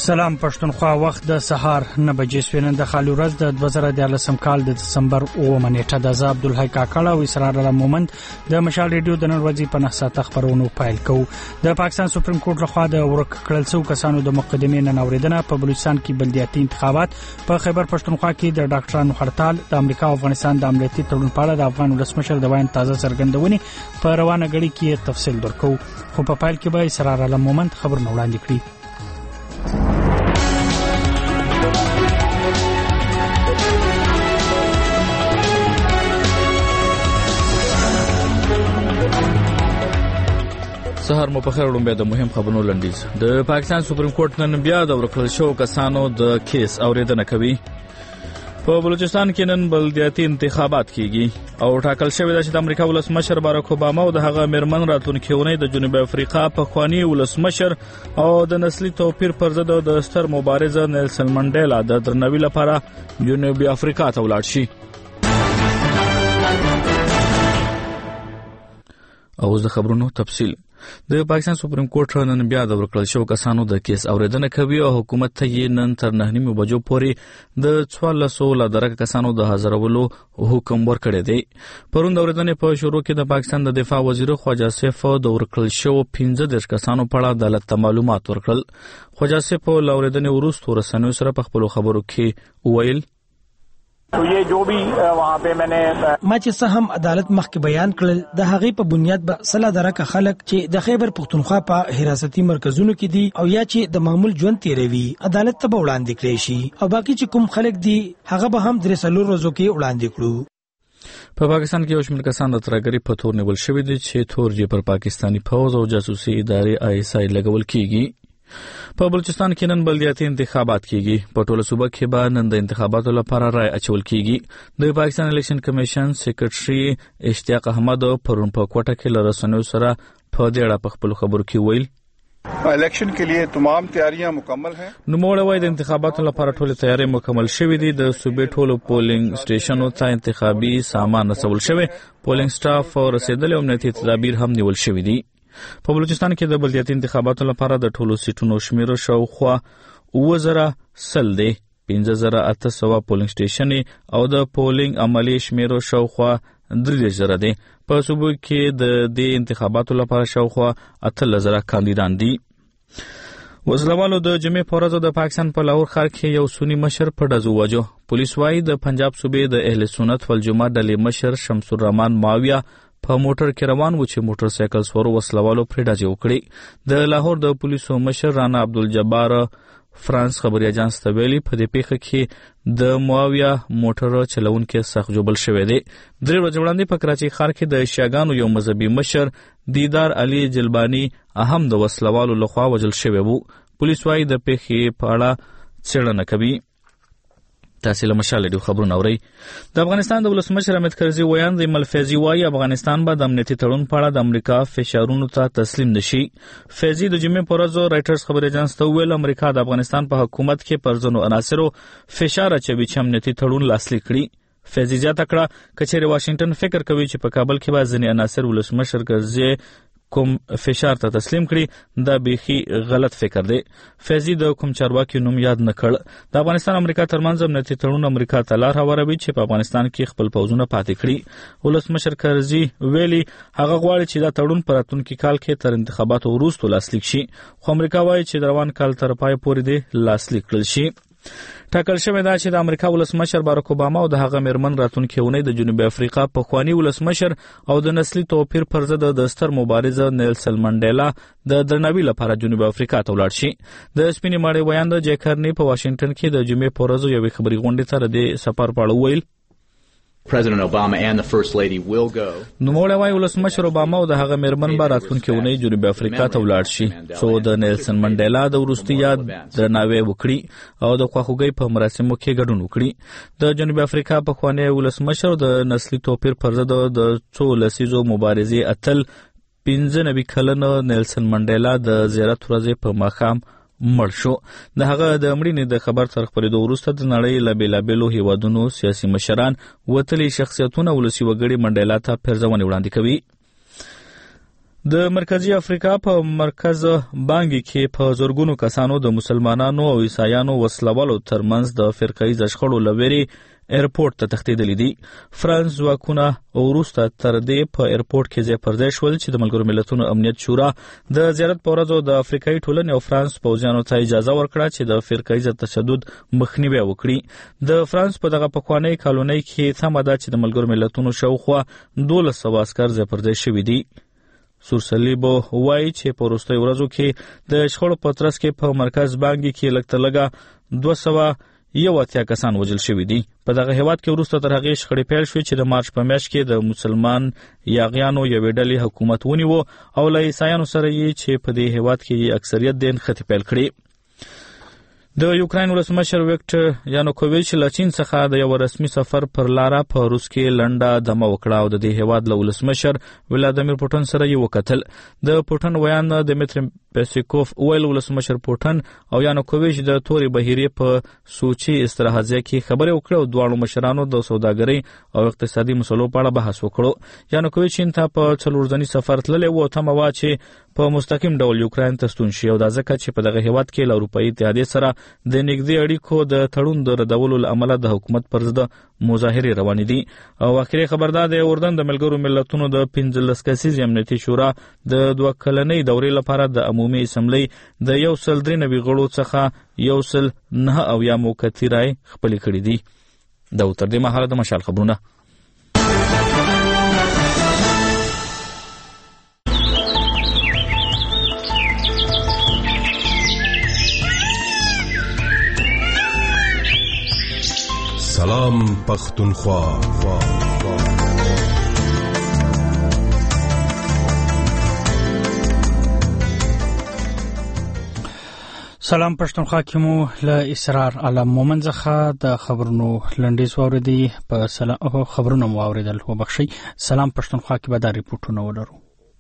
سلام پښتونخوا، وخت د سهار 9 بجې سوینن د خالي ورځ د 2013 کال د دسمبر 9 نیټه د زاب عبدالحی کاکړه او اسرار الله مومند د مشال ریډیو د نن ورځې په 9 ساعته خبرونو پایل کوو. د پاکستان سپریم کورټ لخوا د ورک کړل شو کسانو د مقدمې نن اوریدنه په بلوچستان کې بلدیاتي انتخابات، په خیبر پښتونخوا کې د ډاکټرانو هړتال، د امریکا او افغانستان د امنیتي تړون په اړه د افغان ولسمشر د وایي تازه څرګندونې په روانه غړي کې تفصیل درکو. خو په پایل کې به اسرار الله مومند خبرونه وړاندې کړي. سهار مو په خیر وړاندې د مهم خبرونو لنډیز. د پاکستان سپریم کورټ نن بیا د ورکړل شو کسانو د کیس اوریدنه کوي. په بلوچستان کې نن بلدیاتي انتخابات کیږي او ټاکل شوی دی چې د امریکا ولسمشر باراک اوباما او د هغه میرمن راتلونکي اونۍ د جنوب افریقا پخوانی ولسمشر او د نسلي توپیر پر ضد د ستر مبارزه نیلسن منډیلا د درناوي لپاره جنوب افریقا ته ولاړ شي. او د خبرونو تفصیل. د پاکستان سپریم کورټ نن بیا د ورکړل شو کسانو د کیس اوریدنه کوي او حکومت ته یې نن تر 9 بجو پورې د 1400 درک کسانو د حاضرولو حکم ورکړی دی. پرون د اوریدنې په شروع کې د پاکستان د دفاع وزیر خواجه سیف د ورکړل شو 15 کسانو په اړه عدالت ته معلومات ورکړل. خواجه سیف له اوریدنې وروسته رسنیو سره په خپل خبرو کې وویل تو یہ جو بھی وہاں پہ میں نے ما چې څه هم عدالت مخکې بیان کړل د هغې په بنیاد به سلا درکه خلک چې د خیبر پښتونخوا په حراستي مرکزونو کې دي او یا چې د معمول ژوند تیروي عدالت ته به وړاندې کړي شي او باقي چې کوم خلک دي هغه به هم 3 ورځو کې وړاندې کړو. په پاکستان کې یو شمېر کسان د ترهګرۍ په تور نیول شوي دي چې تور یې پر پاکستاني پوځ او جاسوسي ادارې ISI لګول کیږي. په بلوچستان کې نن بلدیاتي انتخابات کیږي. په ټوله صوبه کې به نن د انتخاباتو لپاره رای اچول کیږي. د پاکستان الیکشن کمیشن سیکریټري اشتیاق احمد پرون په کوټه کې له رسنیو سره په دې اړه په خپل خبرو کې ویل الیکشن के लिए तमाम तैयारियां मुकम्मल हैं. نوموړی وایي د انتخاباتو لپاره ټول تیاری مکمل شوې دي. د صوبې ټولو پولینګ سټیشنونو ته انتخابي سامان رسول شوی، پولینګ سټاف او رسیدلي امنیتي تدابیر هم نیول شوي دي. په بلوچستان کې د بلدیاتي انتخاباتو لپاره د ټولو سیټونو شمیر شاوخوا 9000 دی. 15800 پولینګ سټیشن او د پولینګ عملی شمیر شاوخوا 3000 دی. په صوبه کې د دې انتخاباتو لپاره شاوخوا 8000 کاندیدان دي. وزلوالو د جمعې په ورځ د پاکستان په لاهور ښار کې یو سنی مشر په ډزو وجو. پولیس وايي د پنجاب صوبې د اهل سنت والجماعت ډلې مشر شمس الرحمن ماویه په موټر کې روان و چې موټر سایکل سوارو وسلوالو پرې ډزې وکړې. د لاهور د پولیسو مشر رانا عبدالجبار فرانس خبري اجانس ته ویلي په دې پیښه کې د معاویه موټر چلونکي سخت جوړل شوی دی. 3 ورځې وړاندې په کراچۍ ښار کې د شیعاګانو یو مذهبي مشر دیدار علي جلبانی اهم د وسلوالو لخوا وژل شوی وو. پولیس وايي د پیښې په اړه څېړنه کوي. تاسو له مشال ډیو خبرونه اورئ. د افغانستان د ولسمشر حامد کرزي ویاند ایمل فیضي وايي افغانستان به د امنیتي تړون په اړه د امریکا فشارونو ته تسلیم نشي. فیضي د جمعې په ورځ رائټرز خبري اژانس ته ویل امریکا د افغانستان په حکومت کې پر ځینو عناصرو فشار اچوي چې امنیتي تړون لاسلیک کړي. فیضي زیاته کړه کچېرې واشنگټن فکر کوي چې په کابل کې به ځینې عناصر ولسمشر کرزي کوم فشار ته تسلیم کړي دا بیخي غلط فکر دی. فیضي د کوم چارواکي نوم یاد نه کړ. د افغانستان امریکا ترمنځ امنیتي تړون امریکا ته لار هواروي چې په افغانستان کې خپل پوځونه پاتې کړي. ولسمشر کرزي ویلي هغه غواړي چې دا تړون په راتلونکي کال کې تر انتخاباتو وروسته لاسلیک شي، خو امریکا وایي چې د روان کال تر پای پورې دی لاسلیک کړل شي. ټاکل شوی دا چې د امریکا ولسمشر باراک اوباما او د هغه میرمن راتلونکي اونۍ د جنوب افریقا پخوانی ولسمشر او د نسلي توپیر پر ضد د ستر مبارزه نیلسن منډیلا د درناوي لپاره جنوب افریقا ته ولاړ شي. د سپینې ماڼۍ ویاند جیکرنی په واشنگټن کې د جمعې په ورځ یوې خبري غونډې ته د سفر په اړه ویل President Obama and the First Lady will go. نوموړی وايي ولسمشر اوباما او د هغه میرمن به راتلونکي اونۍ جنوب افریقا ته ولاړ شي څو د نیلسن منډیلا د وروستي یاد درناوی وکړي او د خواخوږۍ په مراسمو کې ګډون وکړي. د جنوب افریقا پخوانی ولسمشر د نسلي توپیر پر ضد د څو لسیزو مبارزې اتل 95 کلن نیلسن منډیلا د زیارت ورځې په ماښام مړ شو. د هغه د مړینې د خبر تر خپرېدو وروسته د نړۍ له بېلابېلو هیوادونو سیاسي مشران وتلي شخصیتونه ولسي وګړي منډیلا ته پیرزونې وړاندې کوي. د مرکزی افریقا په مرکز بانګي کې په زورګونو کسانو د مسلمانانو او عیسایانو وسلوالو ترمنځ د فرقایي شخړو لوري ایرپورټ ته تښتیدلې دي. فرانس ځواکونه وروسته تر دې په ایرپورټ کې ځای پر ځای شول چې د ملګرو ملتونو امنیت شورا د زیارت په ورځو د افریقایي ټولنې او فرانس پوځیانو ته اجازه ورکړه چې د فرقایي تشدد مخنیوي وکړي. د فرانس په دغه پخوانی کالونۍ کې ثمه ده چې د ملګرو ملتونو شاوخوا 1200 عسكر ځای پر ځای شوي دي. سورسلیبو وایي چې په وروستیو ورځو کې د شخړو په ترڅ کې په مرکز بانګي کې لږ تر لږه 280 کسان وژل شوي دي. په دغه هیواد کې وروسته تر هغې شخړې پیل شوې چې د مارچ په میاشت کې د مسلمان یاغیانو یوې ډلې حکومت ونیو او له عیسایانو سره یې چې په دې هیواد کې اکثریت دي نښتې پیل کړې. د یوکراین ولسمشر ویکټر یانوکوویچ له چین څخه د یو رسمي سفر پر لاره په روس کې لنډه دمه وکړه او د دې هیواد له ولسمشر ولادیمیر پوټین سره یې وکتل. د پوټین ویان دمیتری پیسکوف ویل ولسمشر پوټین او یانوکوویچ د تورې بهیرې په سوچي استراحت کې خبرې وکړې او دواړو مشرانو د سوداګرۍ او اقتصادي مسلو په اړه بحث وکړو. یانوکوویچ چین ته په 4 ورځني سفر تللی و او تمه وه چې په مستقیم ډول یوکراین ته ستون شي او دا ځکه چې په دغه هیواد کې له اروپایي اتحادیې سره د نږدې اړیکو د تړون د ردولو له امله د حکومت پر ضد مظاهرې روانې دي. او اخري خبر دا د اردن د ملګرو ملتونو د 15 کسیزې امنیتي شورا د 2 کلنۍ دورې لپاره د عمومي اسمبلی د 193 غړو څخه 109 موقتي رای خپل کړي دي. دا تر دې مهاله د مشال خبرونه. سلام پختونخوا. سلام پښتونخوا کې مو له اسرار علم مومن څخه د خبرونو لنډیز واوریدي. په خبرونو مو اوریدل وبخشي. سلام پښتونخوا کې به دا ریپورتونه ولرو.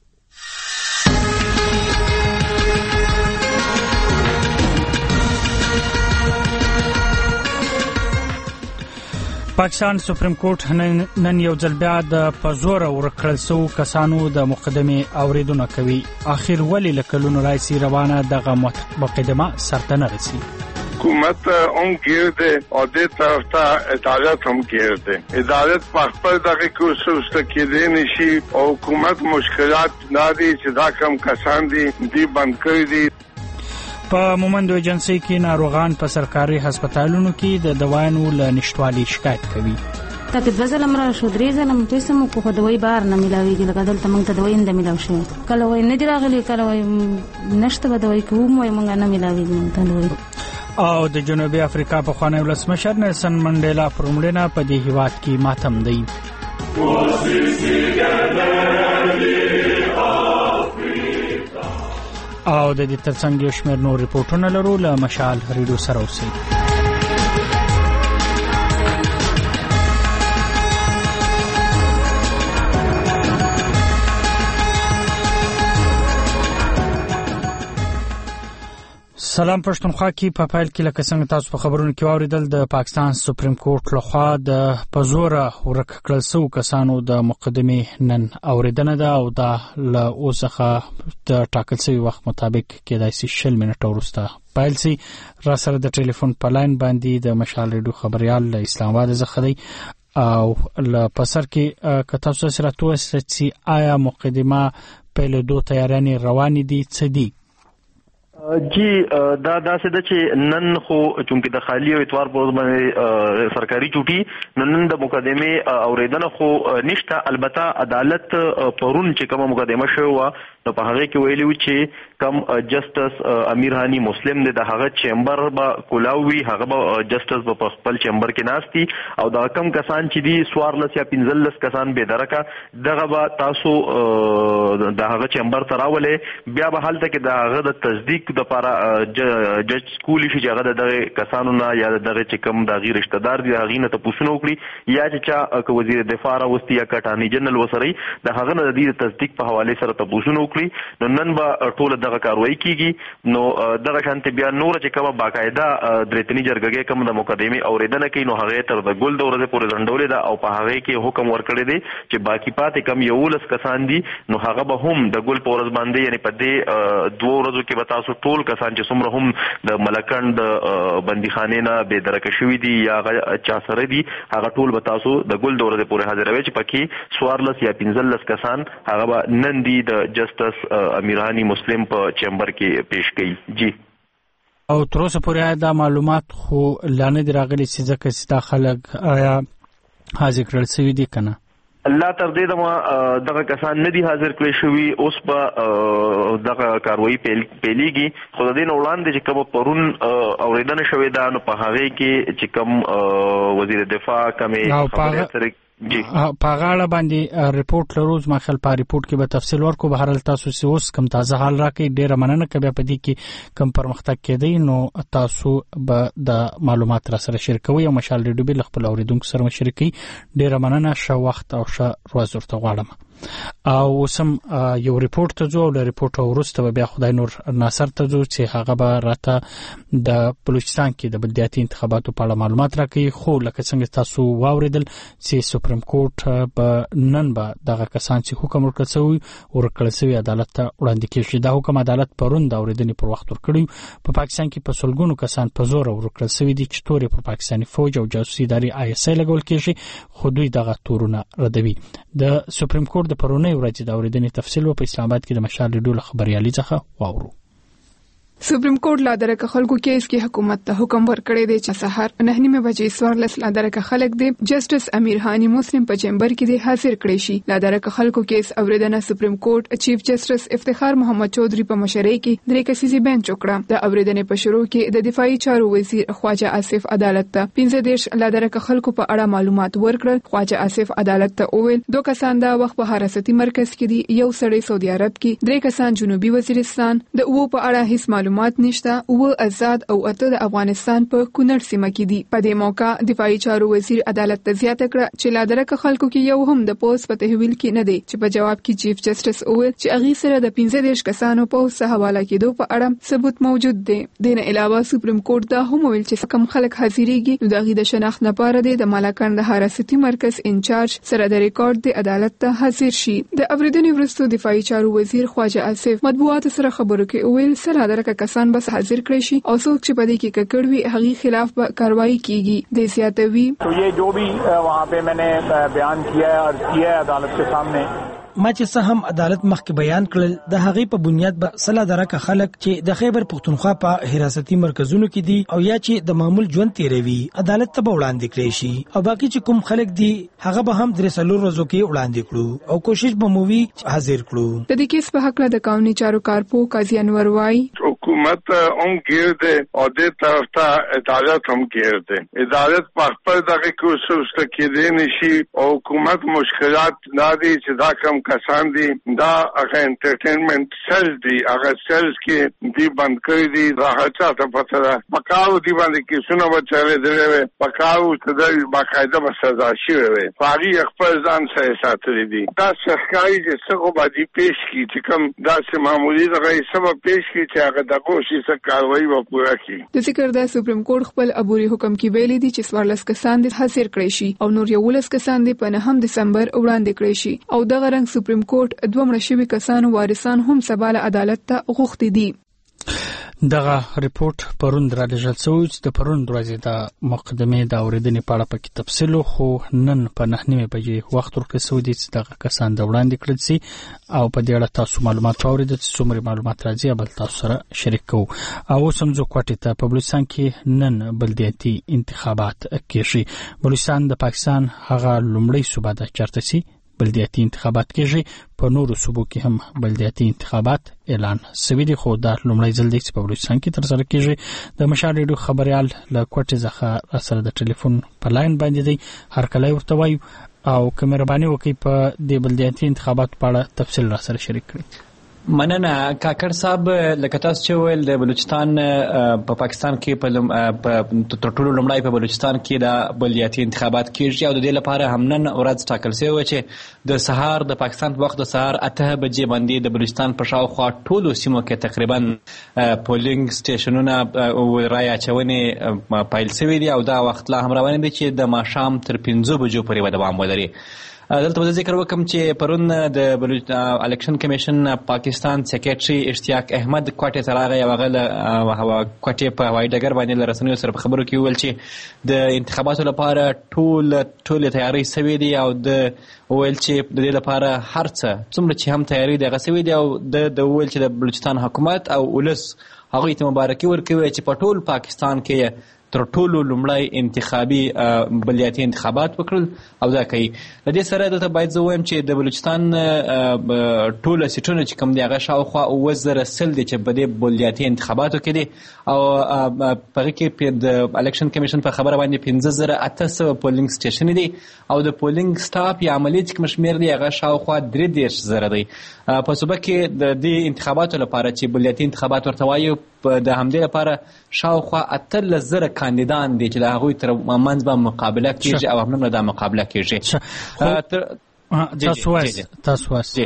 پاکستان سپریم کورټ نن یو ځل بیا د پزور ورکړل سو کسانو د مقدمه اوریدونه کوي. اخر ولی لکلونو راځي روانه دغه مقدمه سرته رسي. حکومت اون گرده عادی طرف تا عدالت هم گرده. عدالت پخپل دقیقه کوسوست کده نشی و حکومت مشکلات نداری چې دا کم کسان دی بند کردی. په مومند ایجنسی کې ناروغان په سرکاري هسپتالونو کې د دوايانو له نشټوالي شکایت کوي. تاکي ځل امر شو درې ځل هم پیسې مو په دوی بار نه ملاويږي لکه دلته موږ ته دوی نه ملاو شي. کله وای نه دی راغلي کله وای نشته به دوی کوم وای موږ نه ملاويږي موږ ته دوی. او د جنوبي افریقا په خوانی ولسمشر نیلسن منډیلا پرمړنه په دې هیواد کې ماتم دی. او د دې ترڅنګ یو شمېر نور ریپورتونه لرو له مشال ریډیو سره اوسئ. سلام پښتونخوا کې په فایل کې لکه څنګه تاسو په خبرونو کې واوریدل د پاکستان سپریم کورټ لخوا د پزوره ورک کړل سو کسانو د مقدمه نن اوریدنه ده او دا له اوسخه د ټاکل شوی وخت مطابق کېدای شي 60 منټه وروسته پایل سي. را سره د ټلیفون په لاین باندې د مشال ریډیو خبريال له اسلام آباد څخه دی او ل پسر کې کتاب سره توسي آیا مقدمه په له دوه تیارانې روان دي څه دي؟ جی دا داسې ده چې نن خو چونکه د خالی او اتوار په ورځ باندې سرکاري چوټي نن د مقدمه اوریدنه خو نشته. البته عدالت پرون چې کومه مقدمه شوه نو په هغه کې ویلو چې کم جسټس امیر هانی مسلم د هغه چیمبر با کولاوي هغه به جسټس په خپل چیمبر کې ناشتي او دا کم کسان چې دي 14 یا 15 کسان به درکه دغه به تاسو د هغه چیمبر تراولې بیا به حالت کې د هغه د تصدیق د لپاره جج سکول شي چې هغه د کسانو نه یا د چې کوم د غیر رشتہ دار دي هغه نه تاسو نو کړی یا چې وزیر دفاع راوستي یا کټانی جنرال وسري د هغه نه د تصدیق په حواله سره تاسو نو کړی نو نن به ټول دغه کاروایی کیږي نو دغه شانت بیا نور چې کومه باقاعده درېتنی جرګه کوم د مقدمه اوریدنه کوي نو هغه تر د ګل د ورځې پورې ځنډولې ده او په هغه کې حکم ورکړی دی چې باقی پاتې کم یو لس کسان دي نو هغه به هم د ګل په ورځ باندې یعنی په دې 2 ورځو کې به تاسو ټول کسان چې څومره هم د ملکند بندیخانه نه به درکه شوی دي یا چا سره دي هغه ټول به تاسو د ګل د ورځې پورې حاضروي چې پکې 14 یا 15 کسان هغه به نن دي د جسټس امیرانی مسلم په چیمبر کې پیش کړي. جی او تر اوسه پورې دا معلومات خو لانه دی راغلي چې ځکه چې داخله آیا حاضر کړل شوی دي کنه الله تر دې دغه کسان نه دي حاضر کړی شوی اوس په دغه کاروایی پیلېږي خو د دې نه وړاندې چې کوم پرون اوریدنه شوې ده نو په هغه کې چې کوم وزیر دفاع کومه خبره سره جی پاغاړه باندې ریپورت لروز ما خپل په ریپورت کې به تفصیل ورکو به هر تاسو سه اوس کم تازه حال راکې ډیره مننه کوي په دې کې کم پرمختګ کېدی نو تاسو به د معلومات را سره شریکوي او مشال ریډیو بل خپل اوریدونکو سره مشرکي ډیره مننه شو وخت او شو روز ورته غواړم او سم یو ریپورت ته جو له ریپورت ورسته بیا خدای نور ناصر ته جو چې هغه به راته د بلوچستان کې د بلدیاتي انتخاباتو په اړه معلومات راکړي خو لکه څنګه تاسو واوریدل چې سپریم کورټ به نن به دغه کسان چې حکم ورکړل شوی عدالت ته وړاندې کیږي دا حکم عدالت پرون د اوریدنې پر وخت ورکړی په پاکستان کې په سلګونو کسان په زور ورکړل شوی دي چې تورې پر پاکستاني فوج او جاسوسي ادارې ISI لګول کیږي خو دوی دغه تورونه ردوي د سپریم کورټ د پرونی ورځ د اوریدنې تفصیل په اسلام آباد کې د مشال ریډیو خبريالي څخه واورو. سپریم کورټ لا درکه خلکو کیس کې حکومت ته حکم ورکړی دی چې سحر 9:30 بجې سوارلس لا درکه خلک دی جسټس امیرانی مسلم په چیمبر کې دی حاضر کړی شي. لا درکه خلکو کیس اوریدنه سپریم کورټ چیف جسټس افتخار محمد چودھری په مشرۍ کې درې کسیزي بنچ وکړه. د اوریدنې په شروع کې د دفاعي چارو وزیر خواجه آصف عدالت ته 15 لا درکه خلکو په اړه معلومات ورکړل. خواجه آصف عدالت ته وویل 2 کسان د وخت په حراستي مرکز کې دي یو سړی سعودي عرب کې 3 کسان جنوبي وزیرستان د په اړه هیڅ معلومات نشته او آزاد او اته د افغانستان په کونړ سیمه کې دي. په دې موقع دفاعي چارو وزیر عدالت ته زیاته کړه چې لا درکه خلکو کې یو هم د پوس په تحویل کې نه دی چې په جواب کې چیف جسټس وویل چې اغي سره د 15 کسانو په حواله کېدو په اړه ثبوت موجود دی. دنه علاوه سپریم کورټ دا هم ویل چې کم خلک حاضرېږي نو دغه د شناخت لپاره د ملکند حراستي مرکز انچارج سره د ریکارډ د عدالت ته حاضر شي. د اوریدنې وروسته دفاعي چارو وزیر خواجه آصف مطبوعات سره خبرو کې ویل سره درکه کسان بس حاضر کړی شي او څوک چې په دې کې ککړوي هغه خلاف به کاروایی کیږي. د زیاتوي تو یہ جو بھی وہاں پہ میں نے بیان کیا ہے اور کیا ہے عدالت کے سامنے ما چې څه هم عدالت مخکې بیان کړل د هغې په بنیاد به سلا درکه خلک چې د خیبر پختونخوا په حراستي مرکزونو کې دي او یا چې د معمول ژوند تیروي عدالت ته وړاندې کړي شي او باقي چې کوم خلک دي هغه به هم درې څلور ورځو کې وړاندې کړو او کوشش به مو وي حاضر کړو. د دې کیس په حق له د قانوني چارو کارپو قاضي انور وايي حکومت هم ګرځي او د طرف ته عدالت هم ګرځي عدالت په خپل دغه کې اوسه کې نشي او حکومت مشکلات نه دي چې دا کم کسان دي دا هغه انټرټینمنت سیل دي هغه سیلز کې دی بند کړی دي راحت ته پته ده پکاو دی باندې کې سونه بچره دی پکاو ته د باقاعده به سزا شي وي فاري خپل ځان سره ساتلي دي دا څخه چې څنګه باندې پیش کی چې کوم داسې معمولی دغه سبب پیش کی چې هغه د کوشش سره کاروایی و پوره کی. د ذکر د سپریم کورټ خپل عبوري حکم کې ویلي دي چې 14 کسان د حاضر کړی شي او نور 11 کسان د 9 دسمبر وړاندې کړی شي او دغه رنګ سپریم کورټ 2 مړه شوي کسانو وارثان هم سبا له عدالت ته غوښتي دي. دغه ریپورت پرون درلېږل شوی چې د پرون ورځې د مقدمې د اوریدنې په اړه پکې تفصیل خو نن په 9:30 بجې وخت ورکړل شوی دی چې دغه کسان د وړاندې کړل شي او په دې اړه تاسو معلومات اوریدل چې څومره معلومات راځي بل تاسو سره شریک کوو. او سمجو کوټه ته په بلوچستان کې نن بلدیاتي انتخابات کېږي. بلوچستان د پاکستان هغه لومړی صوبه ده چیرته چې بلدیاتي انتخابات کېږي. په نورو صوبو کې هم بلدیاتي انتخابات اعلان شوی دی خو دا لومړی ځل دی چې په بلوچستان کې ترسره کېږي. د مشال ریډیو خبريال له کوټې څخه سره د ټلیفون په لاین باندې دی هر کله ورته وایو او کمرباني وکي په د بلدیاتي انتخابات په اړه تفصیل را سره شریک کړئ. مننه کاکړ صاحب، لکه تاسو چې ویل د بلوچستان په پاکستان کې تر ټولو لومړی په بلوچستان کې د بلدیاتي انتخابات کېږي او د دې لپاره هم نن ورځ ټاکل شوې وه چې د سهار د پاکستان په وخت د سهار 8 بجې باندې د بلوچستان په شاوخوا ټولو سیمو کې تقریبا پولینګ سټیشنونه رایې اچونې پیل شوي دي او دا وخت لا هم روان دی چې د ماښام تر 5 بجو پورې به دوام ولري. دلته به ذکر وکم چې پرون د الیکشن کمیشن پاکستان سیکریټري اشتیاق احمد کوټې ته راغی او هغه کوټې په هوایي ډګر باندې له رسنیو سره په خبرو کې وویل چې د انتخاباتو لپاره ټولې تیاری شوې دي او وویل چې د دې لپاره هر څه څومره چې هم تیاری دی هغه شوې دي او د وویل چې د بلوچستان حکومت او ولس هغوی ته مبارکي ورکوي چې په ټول پاکستان کې تر ټولو لومړی انتخابي بلدیاتي انتخابات وکړل او دا کوي. له دې سره دلته باید زه ووایم چې د بلوچستان ټوله سیټونه چې کوم دي هغه شاوخوا 9,100 دي چې په دې بلدیاتي انتخاباتو کې دي او په هغې کې د الیکشن کمیشن په خبره باندې 5,800 پولینګ سټیشن دي او د پولینګ سټاف یا عملي چې کوم شمېر دی هغه شاوخوا 33,000 دی. په صوبه کې د دې انتخاباتو لپاره چې بلدیاتي انتخابات ورته وایو د همدې لپاره شاوخوا 18,000 کاندیدان دي چې د هغوی تر منځ به مقابله کېږي او همدومره دا مقابله کېږي. تاسو واسي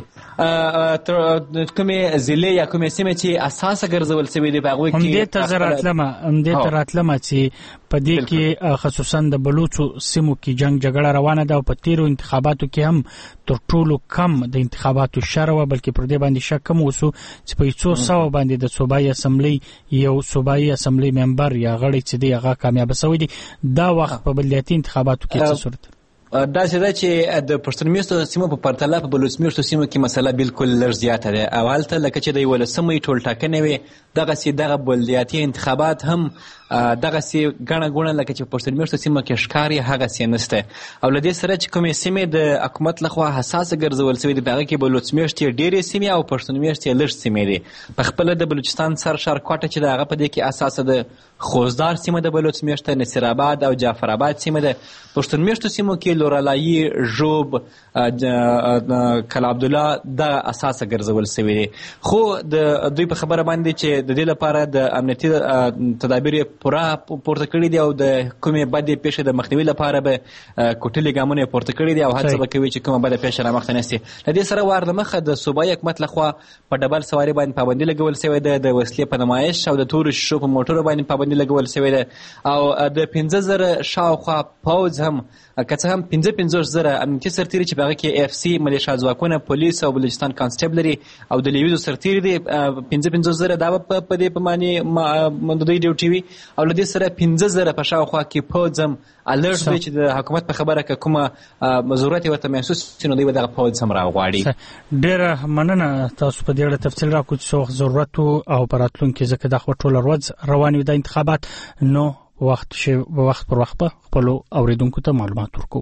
کومې ضلع یا کومې سیمې چې اساسه ګرځول شوي دي په هغوی کې همدې ته راتلمه چې په دې کې خصوصا د بلوچو سیمو کې جنگ جګړه روانه ده او په تیرو انتخاباتو کې هم تر ټولو کم د انتخاباتو شر وه، بلکې پر دې باندې شک هم وسو چې په 100 باندې د صوبایي اسمبلی یو صوبایي اسمبلی ممبر یا غړی چې دی هغه کامیاب شوی دی. دا وخت په بلدیاتي انتخاباتو کې څه صورت داسې ده چې د پښتون میشتو سیمو په پرتله په بلوچ میشتو سیمو کې مسله بالکل لږ زیاته ده او هلته لکه چې د 11مې ټولټاکنې وې دغسې دغه بلدیاتي انتخابات هم دغسې ګڼه ګوڼه لکه چې په پښتون میشتو سیمو کې ښکاري هغسې نشته او له دې سره چې کومې سیمې د حکومت لخوا حساسه ګرځول شوي دي په هغه کې بلوچ میشتې ډېرې سیمې او پښتون میشتې لږ سیمې دي. په خپله د بلوچستان سرشار کوټه چې د هغه په دې کې اساسه د خوزدار سیمه د بلوچ میشته، نصیر آباد او جعفر آباد سیمه د پښتون میشتو سیمو کې لورالایي، ژوب، کلا عبدالله د اساسه ګرځول شوي دي. خو د دوی په خبره باندې چې د دې لپاره د امنیتي تدابیر پوره پورته کړي دي او د کومې بدې پیښې د مخنیوي لپاره به کوټلي ګامونه پورته کړي دي او هڅه به کوي چې کومه بده پیښه رامخته نه شي. له دې سره وار له مخه د صوبایي حکومت لخوا په ډبل سواري باندې پابندي لګول شوې ده، د وسلې په نمایش او د تورو شیشو په موټرو باندې پابندي لګول شوې ده او د 15,000 شاوخوا پوځ هم که څه هم 55,000 امنیتي سرتیري چې په هغه کې FC ملیشا ځواکونه، پولیس او بلوچستان کانسټیبلري او د لیویزو سرتیري دي 55,000 دا په دې په معنی د دوی ډیوټي وي او له دې سره 15,000 په شاوخوا کې پوځ هم الرټ دی چې د حکومت په خبره که کومه ضرورت ورته محسوس شي نو دوی به دغه پوځ هم راغواړي. ډېره مننه تاسو په دې اړه تفصیل راکړو چې ضرورت او په راتلونکي ځکه دا خو ټوله ورځ روان وي د انتخابات نو وخت پر وخت په خپلو اوریدونکو ته معلومات ورکو.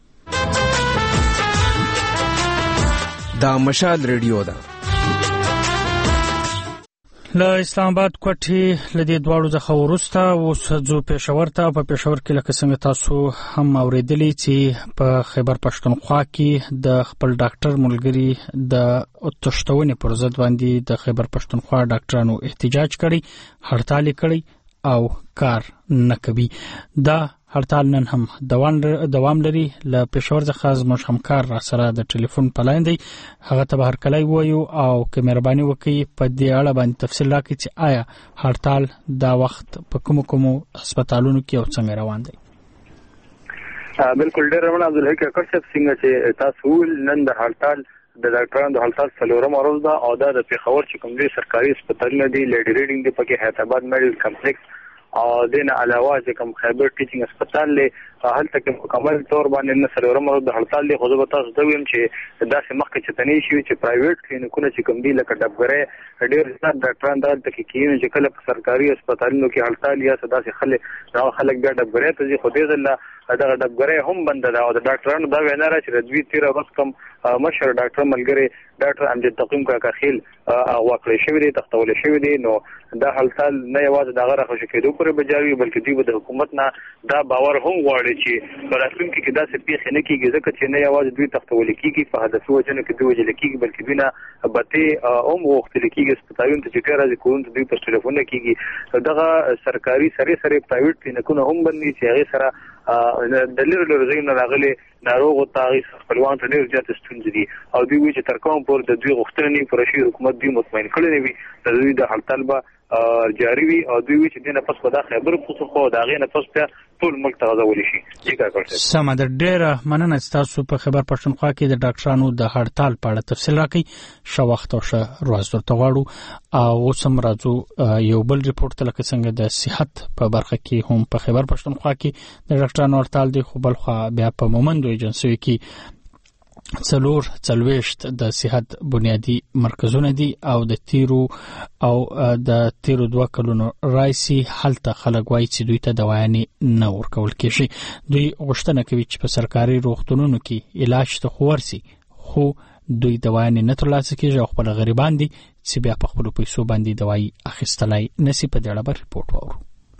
دا مشال ریډیو ده. له اسلام آباد کوټې له دې دواړو څخه وروسته اوس ځو پېښور ته. په پېښور کې لکه څنګه تاسو هم اورېدلي چې په خیبر پښتونخوا کې د خپل ډاکټر ملګري د تښتونې پر ضد باندې د خیبر پښتونخوا ډاکټرانو احتجاج کړی، هړتال کړی او کار نه کوي. دا هړتال نن هم دوام لري. له پېښور څخه زموږ همکار را سره د ټلیفون په لاین دی، هغه ته به هرکلی ووایو او که مهرباني وکړي په دې اړه باندې تفصیل راکړي چې آیا هړتال دا وخت په کومو هسپتالونو کې او څنګه روان دی. بالکل ډېر مننه عبدالحق کاکړ صاحب څنګه چې تاسو نن د هړتال د ډاکټرانو د هړتال 4مه ورځ ده او دا د پېښور چې کوم دي سرکاري هسپتالونه دي، لیډي ریډینګ دی پکې، حیات آباد میډیکل کمپلیکس او دین علاوه چې کوم خیبر ټیچینګ هسپتال له هلته کې مکمل طور باندې نه 4مه ورځ د هړتال دی. خو زه به تاسو ته وایم چې داسې مخکې چې تنې شي چې پرایویټ کلینیکونه چې کوم دي لکه ډبګرۍ ډېر زیات ډاکټران دلته کې کېږي چې کله په سرکاري هسپتالونو کې هړتال یا داسې خلک بیا ډبګرۍ ته ځي. خو دې ځله دغه ډبګرې هم بند ده او د ډاکټرانو دا وینا را چې دوی 13 ورځې کم مشر ډاکټر ملګری ډاکټر امجد تقیم کاکا خیل واقع شوی دی تختول شوی دی نو دا حالتال نه یوازې دغه راخښ کېدو پورې بجاوي بلکې دوی د حکومت نه دا باور هم غواړي چې په راتلونکي کې داسې پیښې نه کیږي ځکه چې نه یوازې دوی تختول کیږي په هدفي وجنه کې دوی وجل کیږي بلکې دوی نه بته وختل کیږي سپتاوین ته چې راځي کوون ته دوی په ټلیفون کېږي دغه سرکاري سره پرایویټ کلینیکونه هم باندې چې هغه سره د لرلو زین راغلي ناروغ او تاریخ خپلوان ته ډیر زیات ستونزې دي او دوی چې تر کوم پور د دوی غوښتنې پر شي حکومت دوی مطمئن کړي وي د دوی د حل طلبه جاری وي او دوی چې دنه پس په دا خبر خو دا غي نه پس ته ټول ملک ته غوړي شي څنګه کوي سم د ډېر مننه تاسو په خبر پښتونخوا کې د ډاکټرانو د هړتال په اړه تفصیل راکړي شو وخت او شه روز درته غواړو او سم راځو یو بل ریپورت لکه څنګه د صحت په برخه کې هم په خبر پښتونخوا کې د ډاکټرانو هړتال دی خو بل خو بیا په مومندو ایجنسی کې څلوېښت د صحت بنیادی مرکزونه دي او د تیرو 2 کلونو راځي حالت خلک وایي چې دوی ته دوايانې نه ورکول کېږي دوی غوښتنه کوي چې په سرکاري روغتونونو کې علاج ته خورسي خو دوی دوايانې نه ترلاسه کېږي او خپل غریبان دي چې بیا په خپل پیسو باندې دوايي اخیستلای نسی په دې اړه ریپورت وورو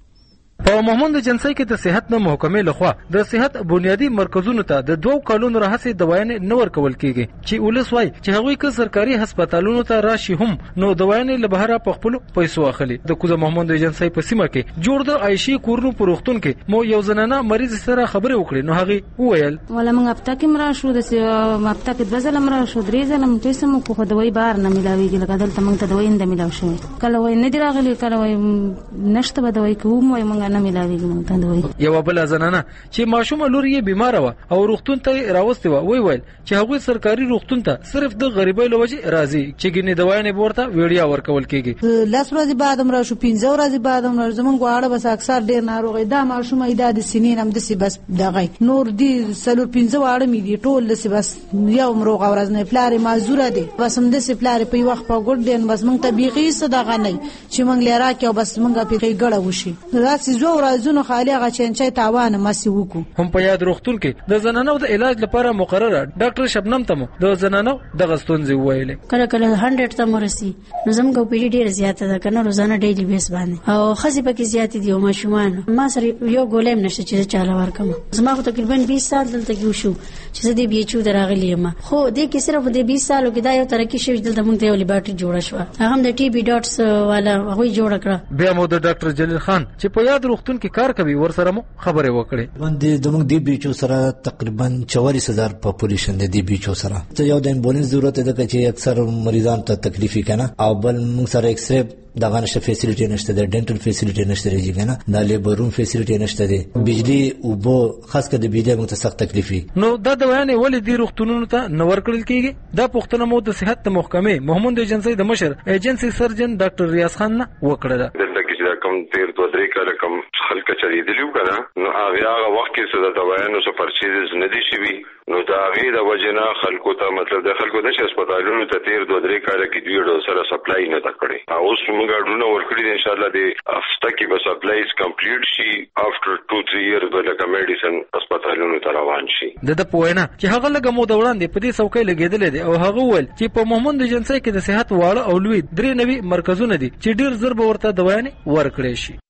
په مومند جنسي کې د صحت نه محکمې لخوا د صحت بنیادی مرکزونو ته د 2 کلونو راهسي دوايانې نه ورکول کېږي چې ولس وای چې هغوی که سرکاري هسپتالونو ته راشي هم نو دوايانې له بهره په خپل پیسو اخلي د کوزه مومند جنسي په سیمه کې جوړ د عایشي کورونو پروختون کې مو یو زنانه مریض سره خبرې وکړې نو هغه وویل ولا موږ هفته کې مرا شو د هفته کې بزل مرا شو درې ځله مې سم کو خدوي بار نه ملاويږي لکه دلته موږ ته دوی نه ملاو شي کله وای نه دراغلي کله وای نشته به دوی کوم وای موږ نه ملاويږي یو بل زنانه چې ماشومه لور یې بیمار و او روغتون ته راوستي و ویل چې هغه سرکاري روغتون ته صرف د غریبۍ لوجه راځي چې ګنې دوايانې ورته ویډیا ورکول کېږي لاس ورځې بعد امر شو 15 ورځې بعد امر زمونږ غواړه بس اکثر ډیر ناروغي دا ماشومه ایدا د سینې هم د سی بس دغه نور دی سلور 15 واړه می دي ټول د سی بس یو مروغ ورځ نه پلارې معذوره دي بس هم د سی پلارې په وخت په ګډ دین بس مونږ طبيعي صدقه نه چې مونږ لرا کې بس مونږ په ګړه وشي راځي زو ورځونو خالي هغه چنچې تاوان ماسي وکړو هم په یاد روغتون کې د زنانو د علاج لپاره مقرره ډاکټر شبنم تمو د زنانو د غستونځي ویلې کله 100 تم ورسي نو زموږ په ډیر زیاته ده کنه روزانه ډیلی بیس باندې او خزي پکې زیات دي او ماشومان ما سره یو ګولم نشته چې چاله ورکم زما خو تقریبا 20 سال دلته کې وشو چې زه دې بي چو دراغلی ما خو دې کې صرف د 20 سالو کې دا یو ترقی شوی دلته مونږ ته یو لیبارټری جوړه شو هغه د ټي بي ډاټس والا هغه جوړ کړ بیا مو د ډاکټر جلیل خان چې په یاد روغتون کې کار کوي ور سره مو خبرې وکړې باندې د موږ دی بي چو سره تقریبا 44000 پاپولیشن دی بي چو سره ته یو د امبولانس ضرورت ده چې اکثر مریضان ته تکلیف کنه او بل موږ سره ایکس ری دغه نشه فیسیلیټی نشته ده ډینټل فیسیلیټی نشته دی کنه د لیبر روم فیسیلیټی نشته دی بجلی او بو خاص کده بيدې موږ ته سخت تکلیفي نو دا دوايانې ولې دی روغتونونو ته نور کړل کیږي دا پښتنه مو د صحت محکمې محمد ایجنسی د مشر ایجنسی سرجن ډاکټر ریاض خان نه وکړه دلته کې چې کوم 13 کال کم خلک چری دیلو کنه نو هغه وخت کې څه د دوايانو څه پرچیز نه دي شوی نو دا غي د وجنه خلکو ته مطلب د خلکو د هسپتالونو ته 13 کال کې دوی سره سپلای نه تکړي اوس موږ ډونه ورکړي ان شاء الله د هفته کې به سپلایز کمپلیټ شي افټر 2-3 ایئرز به لکه میډیسن هسپتالونو ته روان شي د پوهنه چې هغه لګه مو د وړاندې په دې څوکۍ لګیدل دي او هغه ول چې په محمد جنسي کې د صحت واړه او لوی درې نوي مرکزونه دي چې ډیر زر به ورته دوايانې ورکړي شي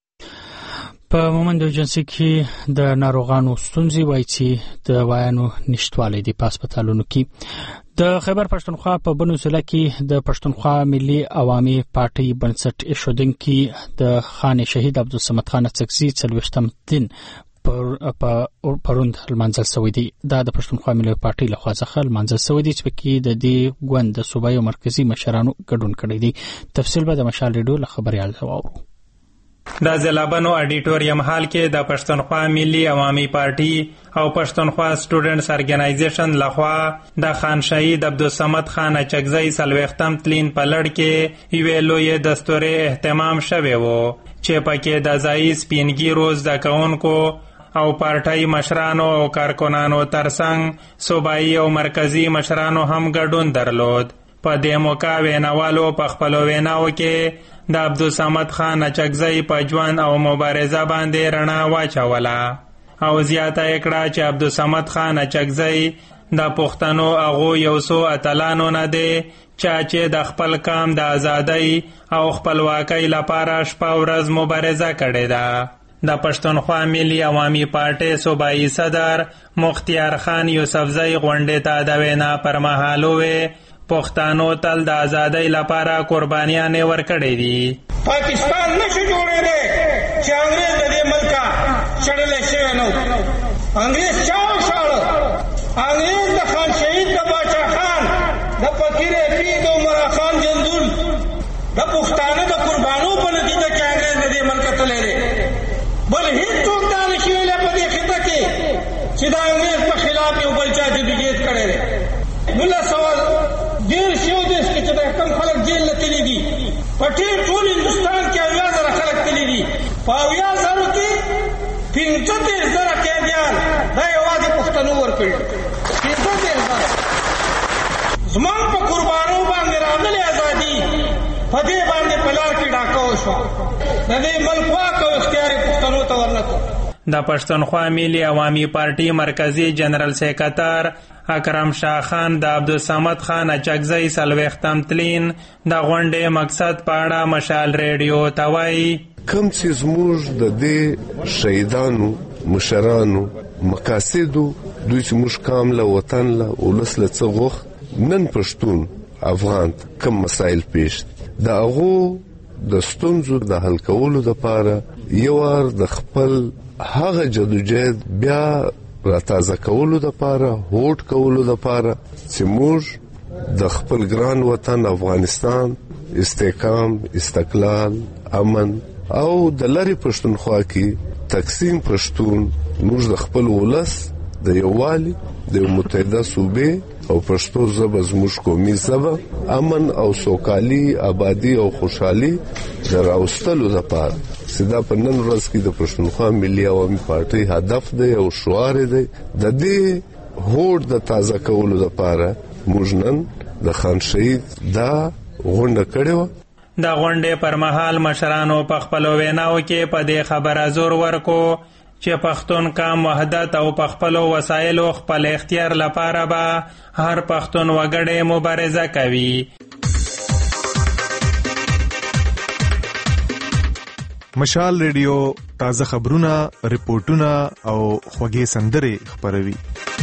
په مومند ایجنسی کې د ناروغانو ستونزې وایي چې د دوايانو نشټوالی دی په هسپتالونو کې د خیبر پښتونخوا په بنو ضلع کې د پښتونخوا ملي عوامي پارټي بنسټ ایښودونکي د خان شهید عبدالصمد خان اڅکزي 40 دین پروند المنزل سویدی دا د پښتونخوا ملي پارټي لخوا ځخه المنزل سویدی چې کې د دې ګوند د صوبایي مرکزی مشرانو ګډون کړی دی تفصیل به د مشال ریډیو له خبريال راوړو د ضلعبنو اډیټوریم هال کې د پښتونخوا ملي عوامي پارټي او پښتونخوا سټوډنټس ارګنایزیشن لخوا د خان شهید عبدالصمد خان اڅکزي 40 تلین په لړ کې یو لوی دستوري اهتمام شوی وو چې پکې د ځای سپینګي روز د کونکو او پارټای مشرانو او کارکونانو ترڅنګ صوبایي او مرکزی مشرانو هم ګډون درلود په دې موقع ویناوالو په خپل ویناو کې د عبدالصمد خان اڅکزي په ژوند او مبارزه باندې رڼا واچوله او زیاته کړه چې عبدالصمد خان اچکزی د پښتنو هغو یو څو اتلانو نه دی چې د خپل قام د ازادۍ او خپلواکۍ لپاره شپه ورځ مبارزه کړې ده. د پښتونخوا ملي عوامي پارټۍ صوبایي صدر مختیار خان یوسفزی غونډې ته د وینا پر مهال وویل پښتانو تل د ازادۍ لپاره قربانیانې ورکړې دي. پاکستان نشو جوړېدی چې انګریز د دې ملکه شړلی شوی نه و. انګریز چا وشاړه؟ انګریز د خان شهید د باچا خان د فقیر اپی د عمرا خان جندول د پښتانه د قربانو په نتیجه کې انګریز د دې ملکه تللی دی. بل هېڅوک دا نشي ویلی په دې خطه کې چې د انګریز په خلاف یو بل چا جدوجہد کړی دی. 1913 کې چې د کم خلک جیل ته تللي دي په ټول هندوستان کې 80,000 خلک تللي دي. په 80,000 کې 15,000 قیدیان دا یوازې پښتنو ورکړي. 15,000 زموږ په قربانو باندې راغلې ازادي په دې باندې په لار کې ډاکه وشوه. د دې ملک واک او اختیار پښتنو ته ورنکړ. د پښتونخوا ملي عوامي پارټي مرکزی جنرال سیکرټر اکرم شاه خان د عبدالصمد خان اچکزی 40م تلین د غونډې مقصد په اړه مشال ریډیو ته وایي کوم چې زموږ د دې شهیدانو مشرانو مقاصدو دوی چې موږ قام له وطن له ولس له څه غوښت نن پښتون افغان کوم مسایل پیش د هغو د ستونزو د حل کولو لپاره یو وار د خپل هغه جدوجہد بیا را تازه کولو لپاره هوډ کولو لپاره چې موږ د خپل ګران وطن افغانستان استحکام استقلال امن او د لری پښتونخوا کې تقسیم پښتون موږ د خپل ولس د یووالي د متحده صوبې او پښتو ژبه زموږ قومي ژبه امن او سوکالي آبادی او خوشحالي دراوستلو لپاره سیدا په نن ورځ کې د پښتونخوا ملي عوامي پارټۍ هدف دی او شعار دی د دې هوډ د تازه کولو لپاره موږ نن د خان شهید دا غونډه کړې وه. د غونډې پر مهال مشرانو په خپلو ویناو کې په دې خبره زور ورکو چې پښتون قام وحدت او په خپلو وسایلو خپل اختیار لپاره به هر پښتون وګړی مبارزه کوي. مشال ریډیو تازه خبرونه ریپورتونه او خوږې سندرې خپروي.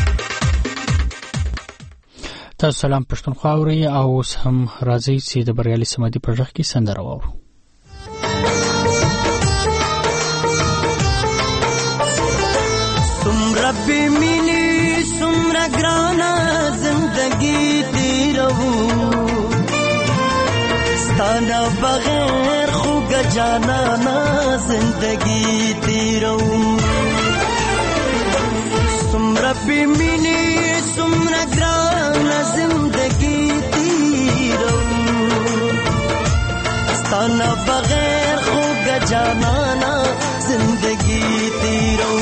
تاسو سلام پښتونخوا اورئ او اوس هم راځئ چې د بریالي سمدي په ژغ کې سندره واورو. سمره بې مینې سمره ګرانه زندګي تېروو ستا نه بغیر خوږه جانانه زندګي تېروو سمره بې مینې سمره ګرانه زندګي تېروو ستا نه بغیر خوږه جانانه زندګي تېروو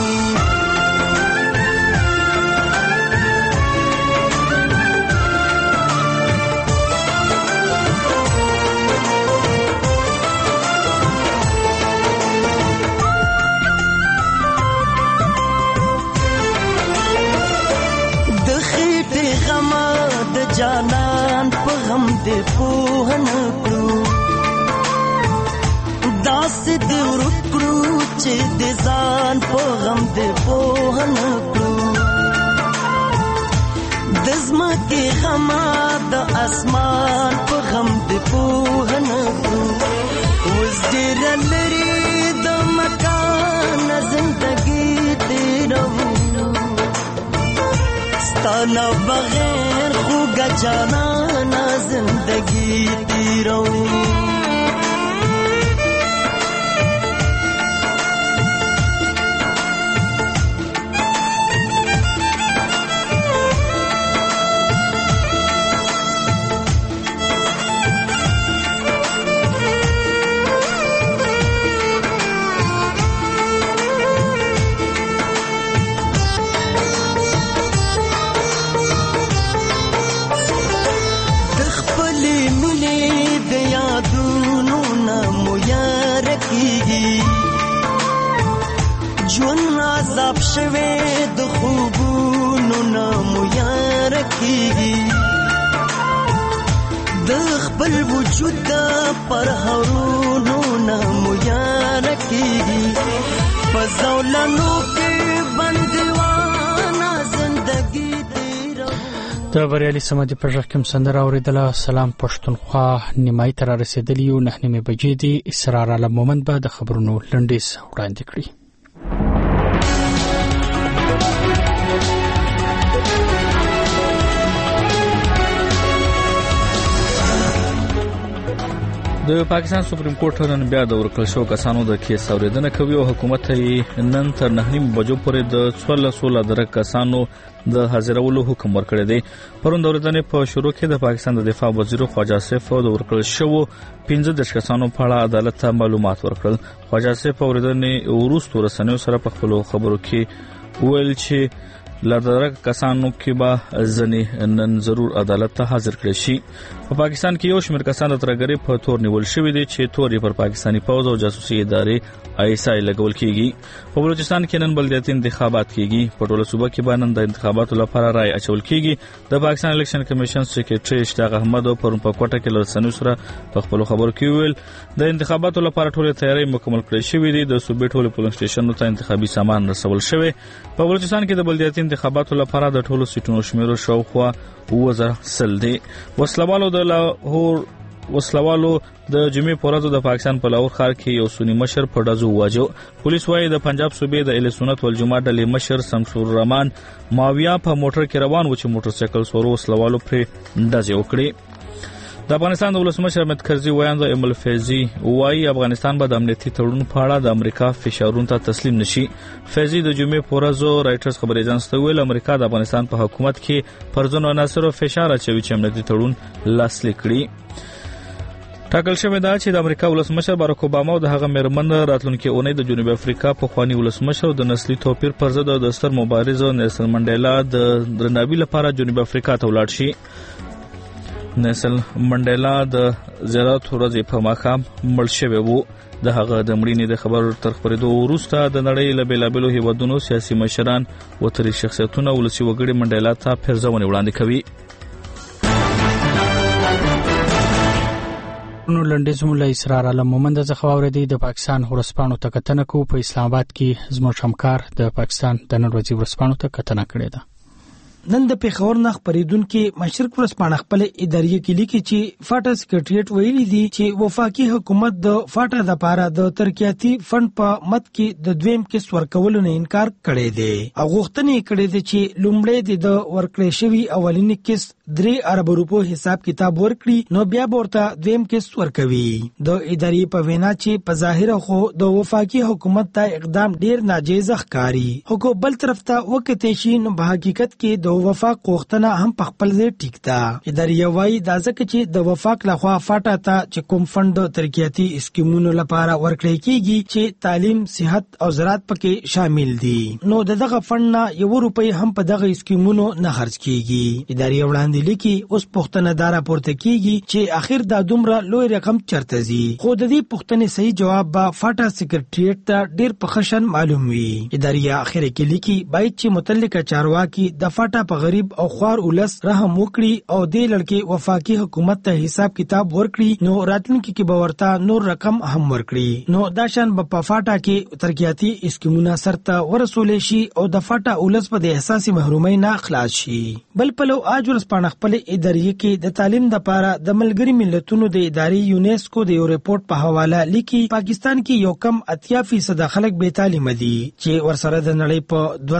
جانان په غم دې پوه نه کړو داسې دې ورکړو چې دې ځان په غم دې پوه نه کړو د ځمکې غمه د اسمان په غم دې پوه نه کړو اوس ډېره لرې د مکان زندګي تېروو ستا نه بغیر خوږه جانانه زندګي تېروو شوه د خوبونو نامو یار کیږي د خپل وجود پر هورونو نامو یار کیږي پزولانو کې بندوانه زندگی د بریالي سمدي په ژغ کې سندره اوریدله. سلام پښتونخوا نیمای تر رسیدلی یو 9 بجې دي. اسرار عالم مومند به د خبرونو لنډیز وړاندې کړي. د پاکستان سپریم کورټ نن بیا د ورکړل شو کسانو د کیس اوریدنه کوي او حکومت یې نن تر 9 بجو پورې د 16 درک کسانو د حاضرولو حکم ورکړی دی. پرون د اوریدنې په شروع کې د پاکستان د دفاع وزیر خواجه آصف د ورکړل شو 15 کسانو په اړه عدالت ته معلومات ورکړل. خواجه آصف اوریدنې وروسته رسنیو سره په خپل خبرو کې ویل چې لادرک کسانو کې به ځنې نن ضرور عدالت ته حاضر کړي شي. په پاکستان کې یو شمېر کسان د ترګری په تور نیول شوی دي چې توري پر پاکستاني پوځ او جاسوسي ادارې ISI لګول کیږي. په بلوچستان کې نن بلدیاتي انتخابات کیږي. په ټوله صوبه کې باندې د انتخاباتو لپاره رائے اچول کیږي. د پاکستان الیکشن کمیشن سیکریټري اشتیاق احمد پرون په کوټه کې لرسنو سره په خپل خبرو کې ویل د انتخاباتو لپاره ټوله تیاری مکمل کړې شوې دي. د صوبې ټولو پولینګ سټیشنونو ته انتخابي سامان رسول شوی. په بلوچستان کې د بلدیاتي انتخاباتو لپاره د ټولو سیټونو شمیرو شاوخوا 2000 دی. وسلوالو د لاهور وسلوالو د جمعې په ورځ د پاکستان په لاهور ښار کې یو سنی مشر په ډزو واجو. پولیس وايي د پنجاب صوبې د اهل سنت والجماعت ډلې مشر شمسور الرحمن ماویا په موټر کې روان و چې موټر سایکل سوارو وسلوالو پر ډزې وکړي. د افغانستان د ولسمشر حامد کرزي ویاند ایمل فیضي وايي افغانستان به د امنیتي تړون په اړه د امریکا فشارونو ته تسلیم نشي. فیضي د جمعې په ورځ رائټرز خبري اژانس ته ویل امریکا د افغانستان په حکومت کې پر ځینو عناصرو فشار اچوي چې امنیتي تړون لاسلیک کړي. ټاکل شوی دا چې د امریکا ولسمشر باراک اوباما او د هغه میرمن راتلونکي اونۍ د جنوبي افریقا په خواني ولسمشر د نسلي توپیر پر ضد د ستر مبارز نیلسن منډیلا د درناوي لپاره جنوبي افریقا ته ولاړ شي. نیلسن منډیلا د زیارت ورځې په ماښام مړ شوی و. د هغه د مړینې د خبر تر خبرېدو وروسته د نړۍ له بیلابېلو هیوادونو سیاسي مشران وتري شخصیتونه ولسي وګړي منډیلا ته پیرزونې وړاندې کوي. نو لنډیز مولا اسرار عالم مومند څخه اوریدي. د پاکستان ورسپانو ته کتنه کو په اسلام آباد کې زموږ همکار د پاکستان د نن ورځې ورسپانو ته کتنه کړې ده. نن د پیښور نه خبرېدونکو مشرق ورسپانه خپل ادارې کې لیکي چې فاټا سکریټریټ ویلي دي چې وفاقي حکومت د فاټا د لپاره د ترقیاتي فند په مت کې د دویم کې ورکولو نه انکار کړی دی. غوښتنې کړې دي چې لومړی د ورکړې شوی اولینی کې 3 ارب روپو حساب کتاب ورکړي نو بیا ورته دویم کې ورکوي. د ادارې په وینا چې په ظاهر خو د وفاقي حکومت ته اقدام ډیر ناجیز ښکاري. خو بل طرف ته وکته شي نو په حقیقت کې د وفاق غوښتنه هم په خپل ځای ټیک ده. ادارې وايي دا ځکه چې د وفاق لخوا فاټا ته چې کوم فند ترقیاتي اسکیمونو لپاره ورکړی کیږي چې تعلیم، صحت او زراعت پکې شامل دي نو دغه فند نه 1 روپۍ هم په دغه اسکیمونو نه خرج کیږي. ادارې وړاندې لیکي اوس پوښتنه دار پورته کیږي چې اخر دا دومره لوی رقم چرته زی. خو د دې پوښتنې صحیح جواب به فاټا سکریټریټ ته ډیر په خشن معلوم وي. ادارې اخر کې لیکي باید چې متعلقه چارواکي د فاټا په غریب او خوار ولس رحم وکړي او دې لړکې وفاقي حکومت ته حساب کتاب ورکړي نو راتلونکي کې به ورته نور رقم هم ورکړي نو دا شان په فاټا کې ترقیاتي اسکیمونه سرته ورسول شي او د فاټا ولس په احساسي محرومۍ نه خلاص شي. بل پلو اج ورسپانه خپل ادارې کې د تعلیم د لپاره د ملګری ملتونو د ادارې یونیسکو د یو ریپورت په حواله لیکي پاکستان کې یو کم 80% خلک بے تعلیم دي چې ورسره د نړۍ په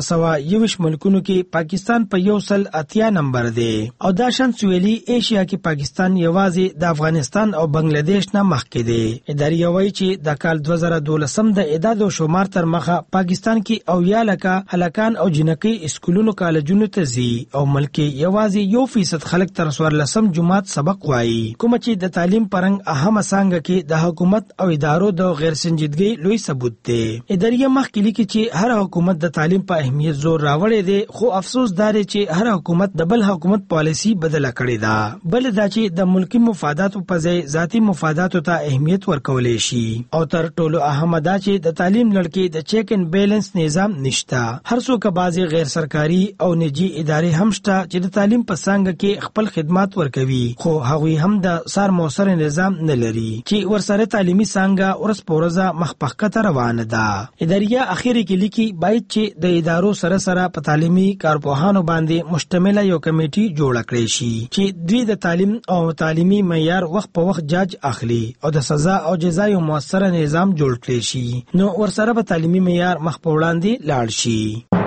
221 ملکونو کې پاکستان په 180 نمبر دی او دا شان سویلي ایشیا کې پاکستان یوازې د افغانستان او بنگلاديش نه مخکې دی. ادارې وايي چې د کال 2012 د اعداد او شمار تر مخه پاکستان کې او یا لکه هلکان او جنکۍ اسکولونو کالجونو ته ځي او ملک یوازې 9% خلک تر 14 جماعت سبق وایي، کوم چې د تعلیم پرنګ اهمه څنګه کې د حکومت او ادارو د غیر سنجیدګۍ لوی ثبوت دی. اداري مخکې لیکي چې هر حکومت د تعلیم په اهمیت زور راوړی دی، خو افسوس دا دی چې هر حکومت د بل حکومت پالیسی بدله کړې ده. بل دا چې د ملکی مفاداتو په ځای ذاتی مفاداتو ته اهمیت ورکولای شي، او تر ټولو اهمه دا چې د تعلیم لړ د چیک ان بیلنس نظام نشته. هر څوک بعضی غیر سرکاري او نجی ادارې هم شته چې د تعلیم په څنګه کې خپل خدمات ورکوي، خو هغوی هم د سار موثر نظام نه لري چې ورسره تعلیمي څنګه ورس پورزه مخپخته روانه ده. اداریه اخیری کې لیکي باید چې د ادارو سره سره په تعلیمي کارپوهانو باندې مشتمله یو کمیټي جوړ کړي شي چې دوی د تعلیم او تعلیمي معیار وخت په وخت جاج اخلي او د سزا او جزا یو موثر نظام جوړ کړي شي، نو ورسره به تعلیمي معیار مخ په وړاندې لاړ شي.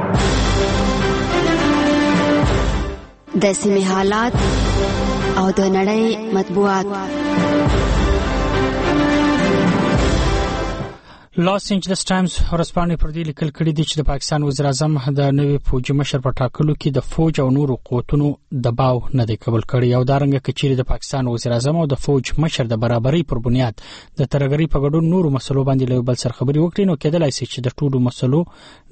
د سیمې حالات او د نړۍ مطبوعات. لاس انجلس ټایمز ورځپاڼې پر دې لیکل کړي دي چې د پاکستان وزیر اعظم د نوي فوجي مشر په ټاکلو کې د فوج او نورو قوتونو دباو نه دی قبول کړی، او دا رنګه کچېرې د پاکستان وزیر اعظم او د فوج مشر د برابرۍ پر بنیاد د ترګری په ګډون نورو مسلو باندې له بل سره خبري وکړي، نو کېدلای شي چې د ټولو مسلو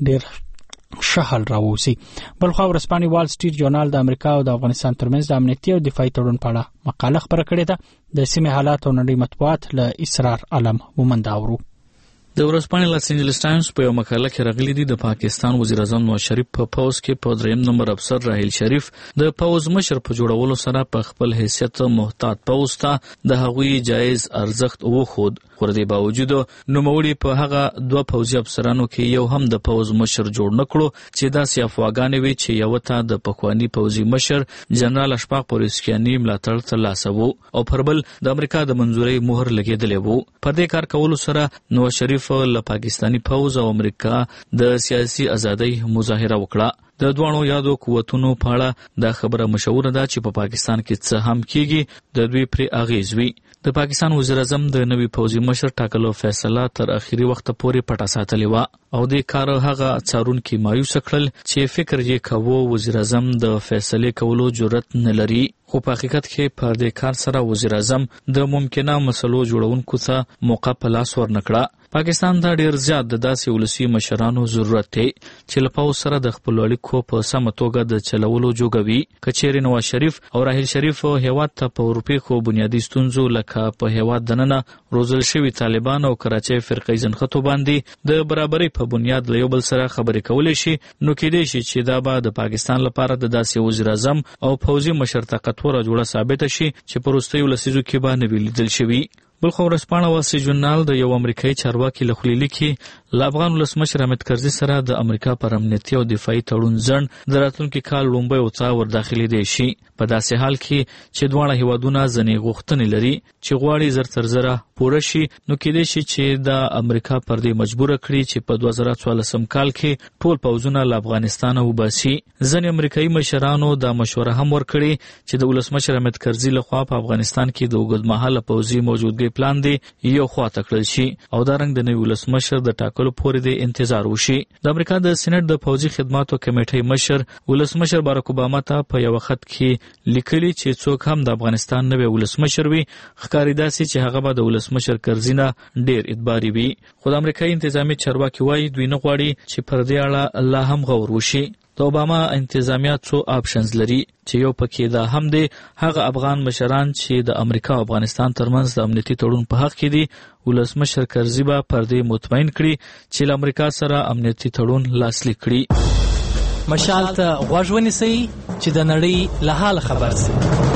ډېر شهل راووسی. بلخو ورځپاڼې وال سټریټ جورنال د امریکا او د افغانستان ترمنځ د امنیتي او دفاعي تړون په اړه مقاله خبره کړې ده. د سیمې حالات او نړۍ مطبوعات له اسرار علم مومند اورو. د ورځپاڼې لاس انجلس ټایمز په یو مقاله کې راغلي دي د پاکستان وزیر اعظم نواز شریف په پوز کې په 3 نمبر افسر راحیل شریف د پوز مشر په جوړولو سره په خپل حیثیت محتاط پوز ته د هغوی جایز ارزښت وښود، خو د باوجود نوموړي په هغه دوه پوځي افسرانو کې یو هم د پوز مشر جوړ نکړو چې داسې افواګانې وي چې یو ته د پخوانی پوځي مشر جنرال اشفاق پوریسکیانی ملاتړ ترلاسه وو او پر بل د امریکا د منځوري مهر لګېدلی وو. په دې کار کولو سره نواز شریف له پاکستانی پوځ او امریکا د سیاسي ازادۍ مظاهره وکړه. د دوانو یادو قوتونو په اړه دا خبره مشهوره ده چې په پاکستان کې څه هم کیږي د دوی پر اغیز وي. د پاکستان وزیر اعظم د نوي پوځي مشر ټاکلو فیصله تر اخیری وخت پورې پټه ساتلې و، او د کار هغه څارونکي مایوس کړل چې فکر یې کاوه وزیر اعظم د فیصلې کولو جرأت نه لري، خو په حقیقت کې په دې کار سره وزیر اعظم د ممکنه مسلو جوړونکو ته موقع په لاس ورنکړه. پاکستان ته ډیر زیات د داسې ولسی مشرانو ضرورت دی چې له پوځ سره د خپل اړیکو په سمه توګه د چلولو جوګوي. کچېرې نواز شریف او راحیل شریف هیواد ته په اروپای خو بنیادی ستونزو لکه په هیواد دننه روزل شوی طالبان او کراچۍ فرقې ځنخته باندې د برابرۍ په بنیاد له یو بل سره خبرې کولای شي، نو کېدای شي چې دا به د پاکستان لپاره د داسې وزیر اعظم او پوځي مشر طاقتوره جوړه ثابت شي چې په وروستیو لسیزو کې به نه وي لیدل شوي. بلخو ورځپاڼه وال سټریټ جورنال د یو امریکایي چارواکي له خولې لیکي له افغان ولسمشر حامد کرزي سره د امریکا پر امنیتي او دفاعي تړون ځنډ د راتلونکي کال لومړی اوڅه ورداخلېدی شي، په داسې حال کې چې دواړه هیوادونه ځینې غوښتنې لري چې غواړي زر تر زره پوره شي، نو کېدای شي چې د امریکا پر دې مجبور کړي چې په 2014 کال کې ټول پوځونه له افغانستان وباسي. ځینې امریکایي مشرانو دا مشوره هم ورکړي چې د ولسمشر حامد کرزي لخوا په افغانستان کې د اوږدمهاله پوځي موجودګۍ پلان دی یو خواته کړل شي او دا رنګ د نوي ولسمشر د ټاکلو پورې د انتظار وشي. د امریکا د سېنات د پوځي خدماتو کمیټې مشر ولسمشر باراک اوباما ته په یو خط کې لیکلي چې څوک هم د افغانستان نوی ولسمشر وي ښکاري داسې چې هغه به د ولسمشر کرزي نه ډیر اعتباري وي، خو د امریکایي انتظامی چارواکي وایي دوی نه غواړي چې پر دې اړه لا هم غور وشي. د اوباما انتظامیه څو آپشنز لري چې یو پکې دا هم دی هغه افغان مشران چې د امریکا او افغانستان ترمنځ د امنیتي تړون په حق کې دي ولسمشر کرزي به پر دې مطمئن کړي چې له امریکا سره امنیتي تړون لاسلیک کړي. مشال ته غوږ ونیسئ چې د نړۍ له حال خبر شئ.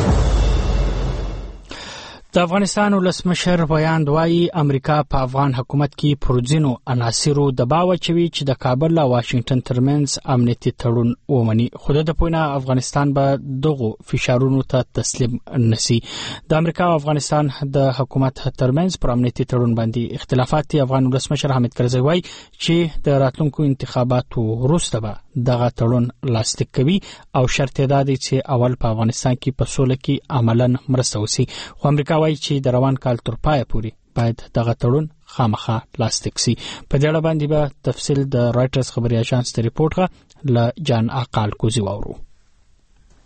د افغانستان ولسمشر بیان وایي امریکا په افغان حکومت کې پر ځینو عناصرو دباو اچوي چې د کابل او واشنگټن ترمنځ امنیتي تړون ومني، خو د پوینه افغانستان به دغه فشارونو ته تسلیم نشي. د امریکا او افغانستان د حکومت ترمنځ پر امنیتي تړون باندې اختلافات دي. افغان ولسمشر حامد کرزي وایي چې د راتلونکو انتخاباتو وروسته به دغه تړون لاسلیک کوي او شرط یې دا دی چې اول په افغانستان کې په سوله کې عملاً مرسته وشي، خو امریکا وایي چې د روان کال تر پایه پورې باید دغه تړون خامخا لاسلیک شي. په دې اړه باندې به تفصیل د رائټرز خبري اژانس ته ریپورت له جان عقال کوزي واورو.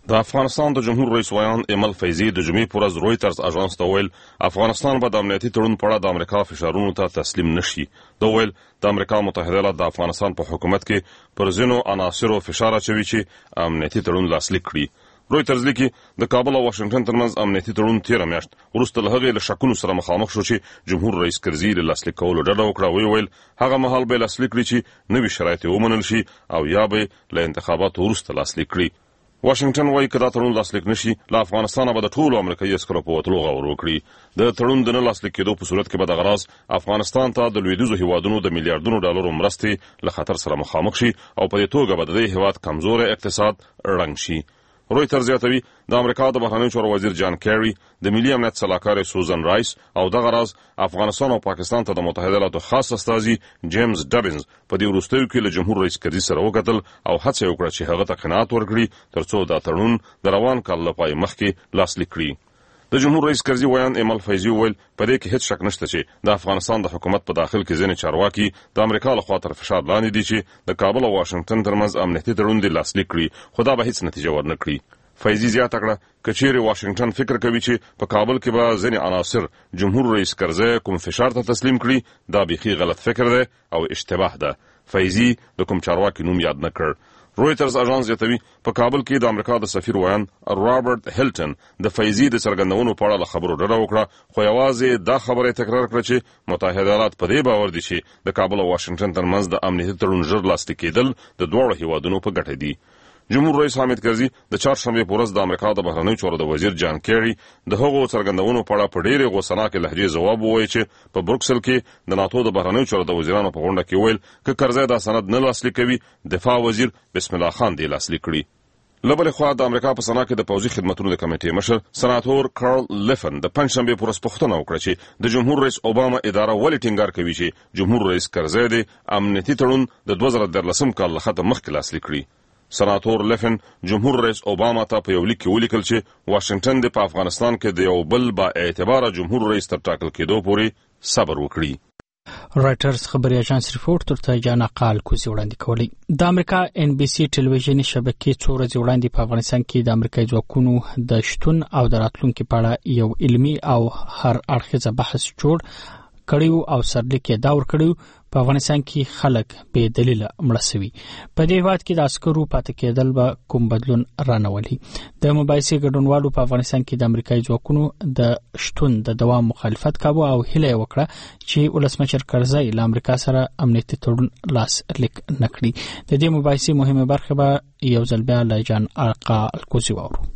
د افغانستان د جمهور رئیس ویان ایمل فیضي د جمعې پر ورځ رويټرز اژانس ته ویل افغانستان به د امنیتي تړون په اړه د امریکا فشارونو ته تسلیم نشي. دا ویل د امریکا متحده ایالات د افغانستان په حکومت کې پر ځینو عناصرو فشار اچوي چې امنیتي تړون لاسلیک کړي. رويټرز لیکي د کابل او واشنگټن ترمنځ امنیتي تړون 13 میاشت وروسته له هغې له شکونو سره مخامخ شو چې جمهور رئیس کرزي له لاسلیک کولو ډډه وکړه. ویل هغه مهال به لاسلیک کړي چې نوي شرایط ومنل شي او یا به له انتخاباتو وروسته لاسلیک کړي. واشنگټن وايي که دا تړون لاسلیک نشي له افغانستانه به د ټولو امریکایي عسکرو په وتلو غور وکړي. د تړون د نه لاسلیک کېدو په صورت کې به دغه راز افغانستان ته د لویدیځو هیوادونو د میلیارډونو ډالرو مرستې له خطر سره مخامخ شي او په دې توګه به د دې هیواد کمزوری اقتصاد ړنګ شي. رويټرز زیاتوي د امریکا د بهرنیو چارو وزیر جان کیری د ملي امنیت سلاکار سوزن رایس او دغه راز افغانستان او پاکستان ته د متحده ایالاتو خاص استازي جیمز ډبینز په دې وروستیو کې له جمهور رئیس کرزي سره وکتل او هڅه وکړه چې هغه ته قناعت ورکړي ترڅو دا تړون د روان کال لپاره مخکې لاسلیک کړي. د جمهور رئیس کرزي ویان ایمل فیضي ویل په دې کې هیڅ شک نشته چې د افغانستان د حکومت په داخل کې ځینې چارواکي د امریکا لخوا تر فشار لاندې دي چې د کابل او واشنگټن ترمنځ امنیتي تړون دې لاسلیک کړي، خو دا به هیڅ نتیجه ورنه کړي. فیضي زیاته کړه که چیرې واشنگټن فکر کوي چې په کابل کې به ځینې عناصر جمهور رئیس کرزي کوم فشار ته تسلیم کړي دا بیخي غلط فکر دی او اشتباه ده. فیضي د کوم چارواکي نوم یاد نه کړ. رويټرز اژانس زیاتوي په کابل کې د امریکا د سفیر ویان رابرټ هیلټن د فیضي د څرګندونو په اړه له خبرو ډډه وکړه، خو یوازې دا خبره تکرار کړه چې متحده ایالات په دې باور دي چې د کابل او واشنگټن ترمنځ د امنیتي تړون ژر لاسلیک کېدل د دواړو هیوادونو په ګټه دي. جمهور رئیس حامد کرزي د چهارشنبه په ورځ د امریکا د بهرنیو چارو د وزیر جان کیری د هغو څرګندونو په اړه په ډېرې غوسناکې لهجې ځواب ووایي چې په بروکسل کې د ناتو د بهرنیو چارو د وزیرانو په غونډه کې ویل که کرزي دا سند نه لاسلیک کوي دفاع وزیر بسم الله خان دی لاسلیک کړي. له بلې خوا د امریکا په سنا کې د پوځي خدمتونو د کمیټې مشر سناتور کارل لیفن د پنځشنبه په ورځ پوښتنه وکړه چې د جمهور رئیس اوباما اداره ولې ټینګار کوي چې جمهور رئیس کرزي د امنیتي تړون د 2013 کال له خطه مخکې لاسلیک کړي. سناتور لیفن جمهور رئیس اوباما ته په یو لیک کې ولیکل چې واشنگټن د په افغانستان کې د یو بل با اعتباره جمهور رئیس تر ټاکل کېدو پورې صبر وکړي. رایټرز خبري اژانس ریپورت ترته جانا قال کوزي وړاندې کولی. د امریکا ان بي سي ټلویزیونی شبکې څو ورځې وړاندې په افغانستان کې د امریکایي ځواکونو د شتون او د راتلونکو په اړه یو علمي او هر اړخیز بحث جوړ کړیو او سرلیک یې دا ورکړیو په افغانستان کې خلک به دلیل مړه شوي. په دې وخت کې د عسکرو پاتې کېدل به کوم بدلون رانولي. د مباحثې ګډونوالو په افغانستان کې د امریکایي ځواکونو د شتون د دوام مخالفت کاوه او هیله وکړه چې ولسمشر کرزي له امریکا سره امنیتي تړون لاسلیک نکړي. د دې مباحثې مهمه برخه به یو ځل بیا له جان ارقا الکوزي واورو.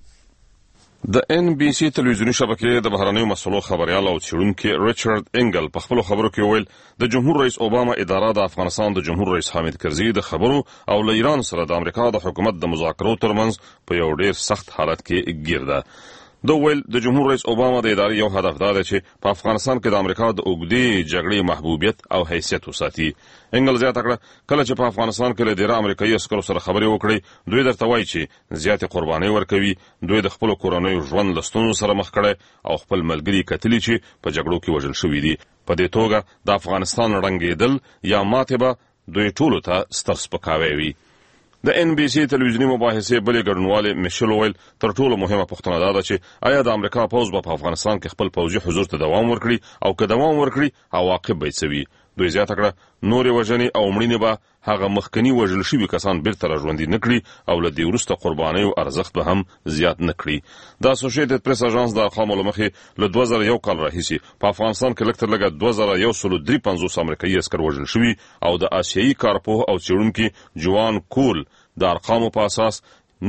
د ان بي سي ټلویزیونی شبکې د بهرنیو مسلو خبريال او څېړونکي ریچارډ انګل په خپل خبرو کې ویل د جمهور رئیس اوباما اداره د افغانستان د جمهور رئیس حامد کرزي د خبرو او له ایران سره د امریکا د حکومت د مذاکرو ترمنځ په یو ډیر سخت حالت کې ګیر ده. د ویل د جمهور رئیس اوباما د ادارې یو هدف دا دی چې په افغانستان کې د امریکا د اوږدې جګړې محبوبیت او حیثیت وساتي. انګل زیاته کړه کله چې په افغانستان کې له ډیره امریکایي عسکرو سره خبرې وکړي دوی درته وایي چې زیاتې قربانۍ ورکوي، دوی د خپلو کورنیو ژوند له ستونزو سره مخ کړی او خپل ملګري کتلي چې په جګړو کې وژل شوي دي. په دې توګه د افغانستان ړنګېدل یا ماتې به دوی ټولو ته ستر سپکاوی وي. د ان بي سي ټلویزیونی مباحثې بلې ګډونوالې میشل ویل تر ټولو مهمه پوښتنه دا ده چې آیا د امریکا پوځ به په افغانستان کې خپل پوځي حضور ته دوام ورکړي او که دوام ورکړي عواقب به څه وي. دوی زیاته کړه نورې وژنې او مړینې به هغه مخکني وژل شوي کسان بیرته راژوندي نه کړي او له دې وروسته قربانیو ارزښت به هم زیات نه کړي. د اسوسییټډ پریس اژانس د ارقامو له مخې له 2001 کال راهیسې په افغانستان کې لږ تر لږه 2153 امریکایي عسکر وژل شوي او د آسیایي کارپوه او څېړونکي جوان کول د ارقامو په اساس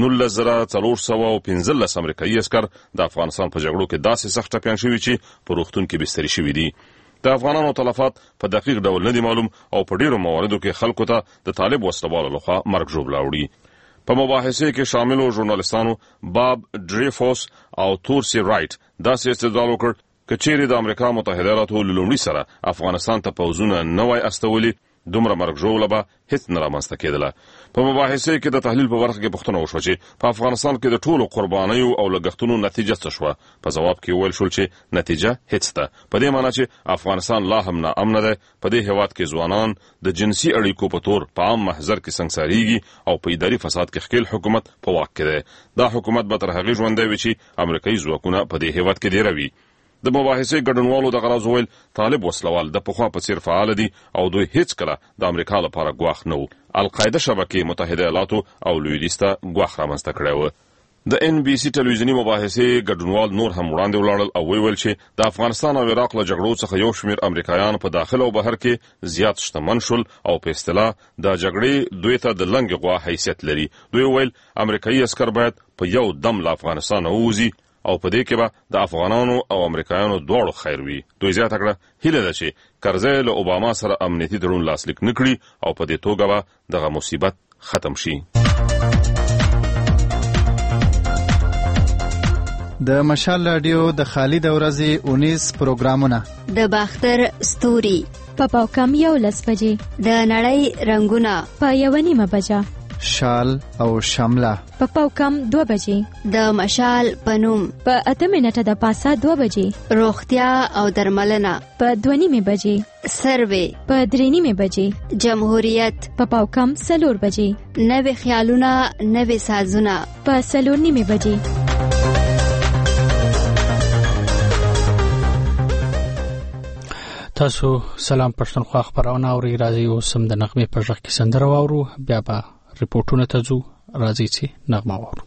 19,415 امریکایي عسکر د افغانستان په جګړو کې داسې سخت ټپیان شوي چې په روغتون کې بستري شوي دي. د افغانانو تلفات په دقیق ډول نه دي معلوم او په ډیرو مواردو کې خلکو ته د طالب وسلوالو لخوا مرګ ژوبله وړي. په مباحثې کې شاملو ژورنالستانو باب ډریفوس او تورسی رایټ داسې استدلال وکړ که چیرې د امریکا متحده ایالاتو له لومړي سره افغانستان ته پوځونه نه وای استولي دومره مرګ ژوبله به هیڅ نه رامنځته کېدله. په مباحثه کې د تحلیل په برخه کې پوښتنه وشوه چې په افغانستان کې د ټولو قربانیو او لګښتونو نتیجه څه شوه. په ځواب کې ویل شول چې نتیجه هیڅ ده، په دې معنی چې افغانستان لا هم ناامن ده. په دې هیواد کې ځوانان د جنسي اړیکو په تور په عام محضر کې سنگساریږي او په اداري فساد کې ښکیل حکومت په واک کې ده. دا حکومت به تر هغې ژوندی وي چې امریکایي ځواکونه په دې هیواد کې ډیروي. د مباحثې ګډونوالو د غراض ویل طالب وسلوال د پخوا په څیر فعال دي او دوی هیڅ کله د امریکا لپاره ګواښ نه وو. القاعده شبکې متحده ایالاتو او لویدیځ ته ګواښ رامنځته کړی و. د NBC ټلویزیوني مباحثې ګډونوال نور هم وړاندې ولاړل او ویل چې د افغانستان او عراق له جګړو څخه یو شمېر امریکایان په داخل او بهر کې زیات شتمن شول او په اصطلاح د جګړې دوی ته د لنګې غوا حیثیت لري. دوی ویل امریکایي عسکر باید په یو دم له افغانستان ووځي او په دې کې به د افغانانو او امریکایانو دواړو خیر وي. دوی زیاته کړه هیله ده چې کرزی له اوباما سره امنیتي تړون لاسلیک نه کړي او په دې توګه به دغه مصیبت ختم شي. د مشال رادیو د خالد ورځې 19 پروګرامونه د باختر ستوري په پاوکم 11 بجې، د نړۍ رنگونه په 1:30 بجه، شال او شمله په پاوکم 2 بجې، د مشال پنوم په 8 منټه د پاسه 2 بجې، روغتیا او درملنه په 2:30 بجې، سروې په 3:30 بجې، جمهوریت په پاوکم 4 بجې، نوې خیالونه نوې سازونه په 4:30 بجې. تاسو سلام پښتونخوا خبرونه اورئ. راځي اوس هم د نغمې په ژغ کې سندره واورو، بیا به ریپورتونه ته ځو. راځي چې نغمه واورو.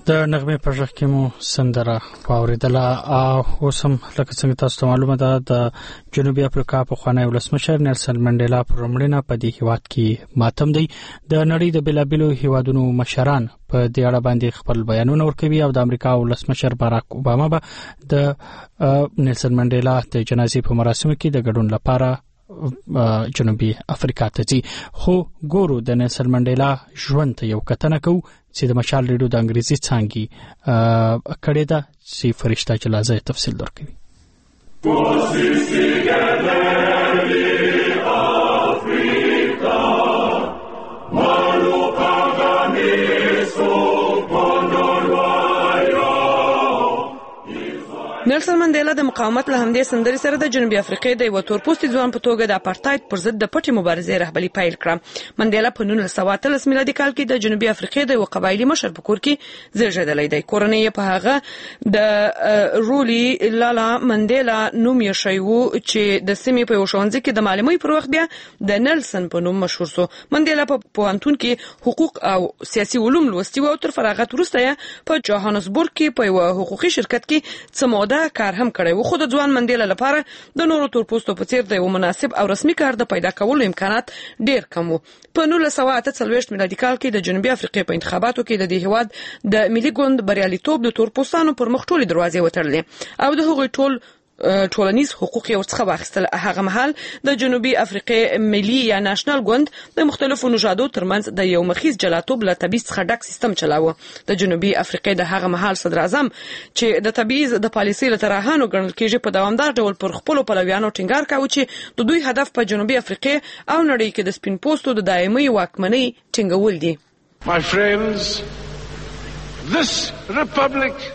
د نغمه په ځخ کې مو سندره واوریدله او اوسم لکه څنګه تاسو ته معلومه ده د جنوبي افریقا په خوانی ولسمشر نیلسن منډیلا پر مړینه په دې هیواد کې ماتم دی د نړۍ د بلابلو هیوادونو مشران په دې اړه باندې خپل بیانونه ورکوي او د امریکا ولسمشر باراک اوباما به د نیلسن منډیلا د جنازې په مراسمو کې د ګډون لپاره جنوبي افریقا ته ځي. خو ګورو د نیلسن منډیلا ژوند ته یو کتنه کوو چې د مشال ریډیو د انګریزي څانګې کړې ده چې فرشته جلازه تفصیل درکوي. نیلسن منډیلا د مقاومت له همدې سندرې سره د جنوبي افریقې د یو تورپوستي ځوان په توګه د اپارټاید پر ضد د پټې مبارزې رهبري پیل کړه. منډیلا په 1913 میلادي کال کې د جنوبي افریقې د یو قبایلي مشر په کور کې زیږیدلی دی. کورنۍ یې په هغه د رولی لالا منډیلا نوم یې شوی و چې د سیمې په یو ښوونځي کې د معلمۍ پر وخت بیا د نیلسن په نوم مشهور شو. منډیلا په پوهنتون کې حقوق او سیاسي علوم لوستي و او تر فراغت وروسته یې په جوهانسبورګ کې په یو حقوقي شرکت کې څه موده کار هم کړی و. خو د ځوان منډیلا لپاره د نورو تورپوستو په څیر د یو مناسب او رسمي کار د پیدا کولو امکانات ډیر کم وو. په 1948 میلادي کال کې د جنوبي افریقې په انتخاباتو کې د دې هیواد د ملي ګوند بریالیتوب د تورپوستانو پر مخ ټولې دروازې وتړلې او د هغوی ټولنیز حقوق یې ورڅخه واخیستل. هغه مهال د جنوبي افریقې ملي یا ناشنل ګوند د مختلفو نژادو ترمنځ د یو مخیز جلاتوب له تبعیض څخه ډک سیستم چلاوه. د جنوبي افریقې د هغه مهال صدر اعظم چې د تبعیض د پالیسۍ له طرحانو ګڼل کېږي په دوامدار ډول پر خپلو پلویانو ټینګار کاوه چې د دوی هدف په جنوبي افریقې او نړۍ کې د سپین پوستو د دایمي واکمنۍ ټینګول دي. My friends, this republic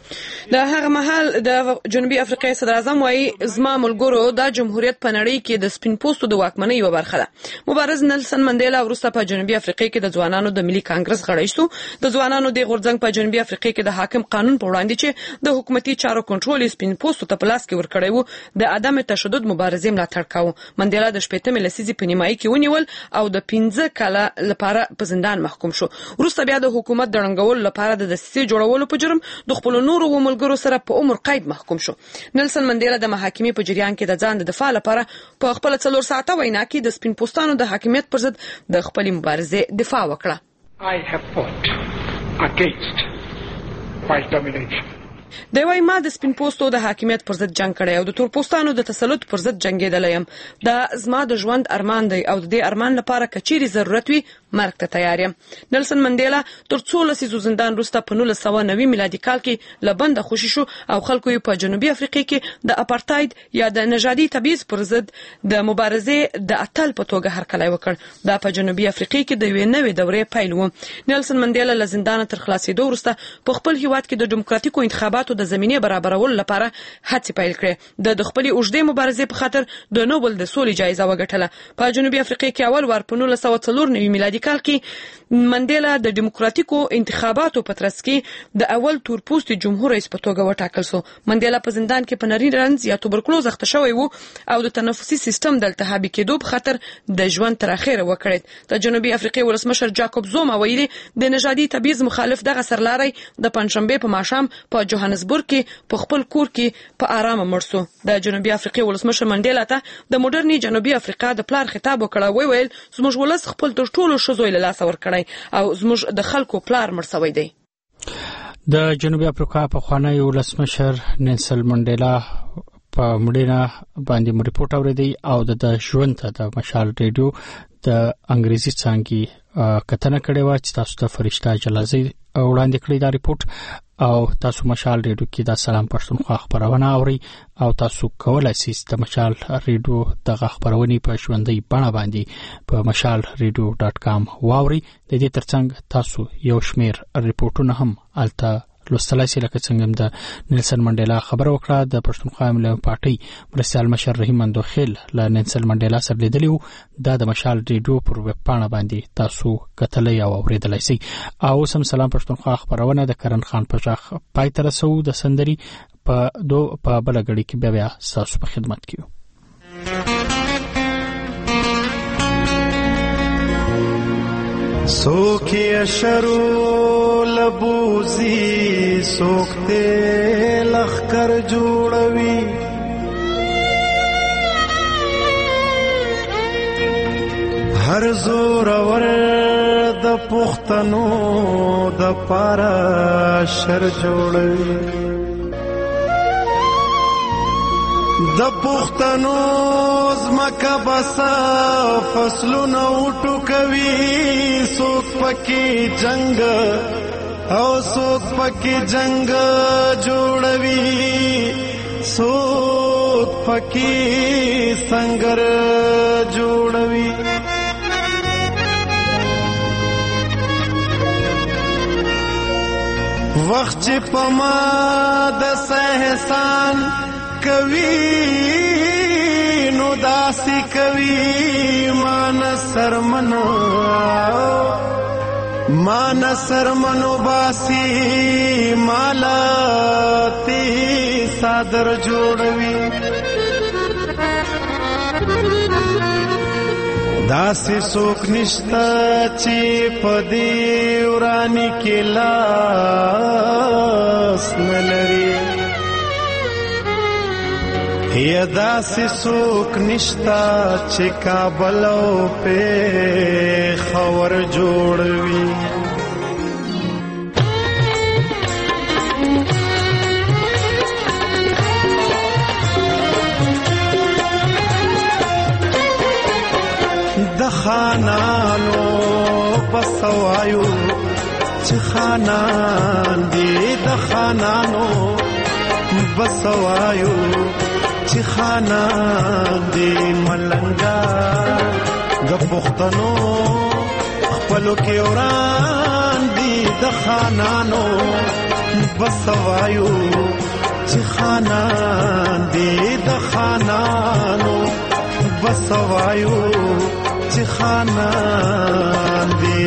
د هغه مهال د جنوبي افریقې صدر اعظم وايي زما ملګرو دا جمهوریت په نړۍ کې د سپین پوستو د واکمنۍ یوه برخه ده. مبارز نیلسن منډیلا وروسته په جنوبي افریقې کې د ځوانانو د ملي کانګرس غړی شو. د ځوانانو د غورځنګ په جنوبي افریقې کې د حاکم قانون په وړاندې چې د حکومتي چارو کنټرول سپین پوستو ته په لاس کې ورکړی و د عدم تشدد مبارزې ملاتړ کاوه. منډیلا د 18 لسیزې په نیمایي کې ونیول او د 15 کاله لپاره په زندان محکوم شو. وروسته بیا د حکومت د ړنګولو لپاره د دسیسې جوړولو په جرم د خپل نورو ملګرو سره په عمر قید محکوم شو. نیلسن منډیلا د محاکمې په جریان کې د ځان د دفاع لپاره په خپل 4 ساعته وینا کې د سپین پوستانو د حاکمیت پر ضد د خپل مبارزې دفاع وکړه. I have fought against white domination. د وای ما د سپین پوستو د حاکمیت پر ضد جنگ کړی او د تور پوستانو د تسلط پر ضد جنگیدلی یم. دا زما د ژوند ارمان دی او د دې ارمان لپاره کچيري ضرورت وي مرګ ته تیار یم. نیلسن منډیلا تر 16 لسیزو زندان وروسته په 1990 میلادي کال کې له بنده خوشي شو او خلکو یې په جنوبي افریقې کې د اپارټاید یا د نژادي تبعیض پر ضد د مبارزې د اتل په توګه هرکلی وکړ. دا په جنوبي افریقې کې د یوې نوې دورې پیل و. نیلسن منډیلا له زندان تر خلاصېدو وروسته په خپل هیواد کې د دیموکراتیکو انتخاباتو د زمینې برابرولو لپاره هڅې پیل کړې. د خپلې اوږدې مبارزې په خاطر د نوبل د سولې جایزه وګټله. په جنوبي افریقې کې اول وار په 1994 میلادي کال کې منډیلا د دیموکراتیکو انتخاباتو په ترڅ کې د اول تورپوستي جمهور رئیس په توګه وټاکل شو. منډیلا په زندان کې په نري رنځ یا توبرکلوز اخته شوی وو او د تنفسي سیستم د التهابي کېدو په خاطر د ژوند تر اخره وکړ. د جنوبي افریقې ولسمشر جاکوب زوما ویلي د نژادي تبعیض مخالف دغه سرلاري د پنځشنبه په ماښام په جوهانسبورګ کې په خپل کور کې په آرامه مړ شو. د جنوبي افریقې ولسمشر منډیلا ته د موډرني جنوبي افریقا د پلار خطاب وکړ. ویل زموږ ولس خپل تر ټولو ښځو له لاسه ورکړی او زموږ د خلکو پلار مړ شوی دی. د جنوبي افریقا په خوانی ولسمشر نیلسن منډیلا په مړینه باندې مو ریپورت اوریدي او د ژوند ته د مشال ریډیو د انګریزي څانګې کتنه کړې و چې تاسو ته فرشته جلازه وړاندې کړی دا ریپورت او تاسو مشال ریډیو کې د سلام پښتونخوا خبرونه اوري او تاسو کولای شئ د مشال ریډیو د خبرونې په ژوندۍ بڼه باندې په mashalradio.com واوري. د دې ترڅنګ تاسو یو شمیر ریپورتونه هم الته لوستلای شئ لکه څنګه د نیلسن منډیلا خبر وکړه. د پښتونخوا ملي پارټي مرستیال مشر رحیم مندوخیل له نیلسن منډیلا سره لیدلی و. دا د مشال ریډیو پر ویب پاڼه باندې تاسو کتلای او اوریدلای شئ. او سم سلام پښتونخوا خبرونه د کرن خان پژاخ پای تر رسو د سندري په بل غړي کې بیا تاسو په خدمت کې. سوکي شرو لبوزی سوکتے لخکر جوړوي هر زور ور د پښتنو د پارا شر جوړوي د پښتنو زمکه بس فصلونه وټو کوي څوک پکې جنگ او څوک پکې جنگ جوړوي څوک پکې سنگر جوړوي وخت چې پما د احسان کوي نو داسي کوي مان سرمنو باسی مالا تی صادر جوړوي داسې څوک نشته چې په دې وراني کې لاس نه لري یا داسې څوک نشته چې کابل او پېښور جوړوي د خانانو بسوایو چې خانان دي د خانانو بسوایو چې خانان دي ملنګا د پښتنو خپلو کې وران دي د خانانو بسوایو چې خانان دي د خانانو بسوایو چې خانان دي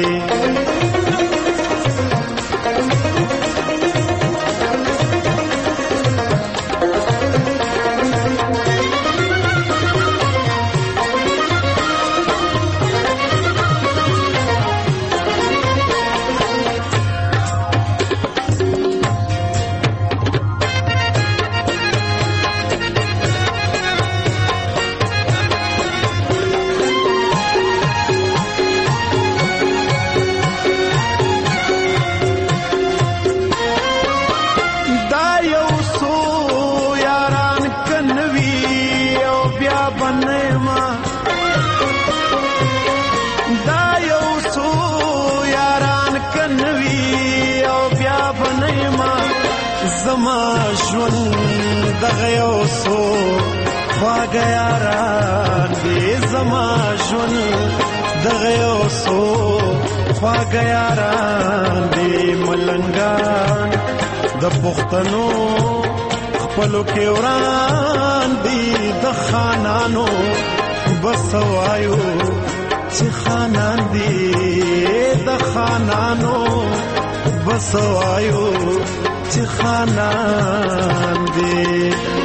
زما ژوند دغه یو څو خواږه یاران دي زما ژوند دغه یو څو خواږه یاران دي ملنګان د پښتنو خپلو کې وران دي د خانانو بسوایو چې خانان دي د خانانو بسوایو چې خانان دي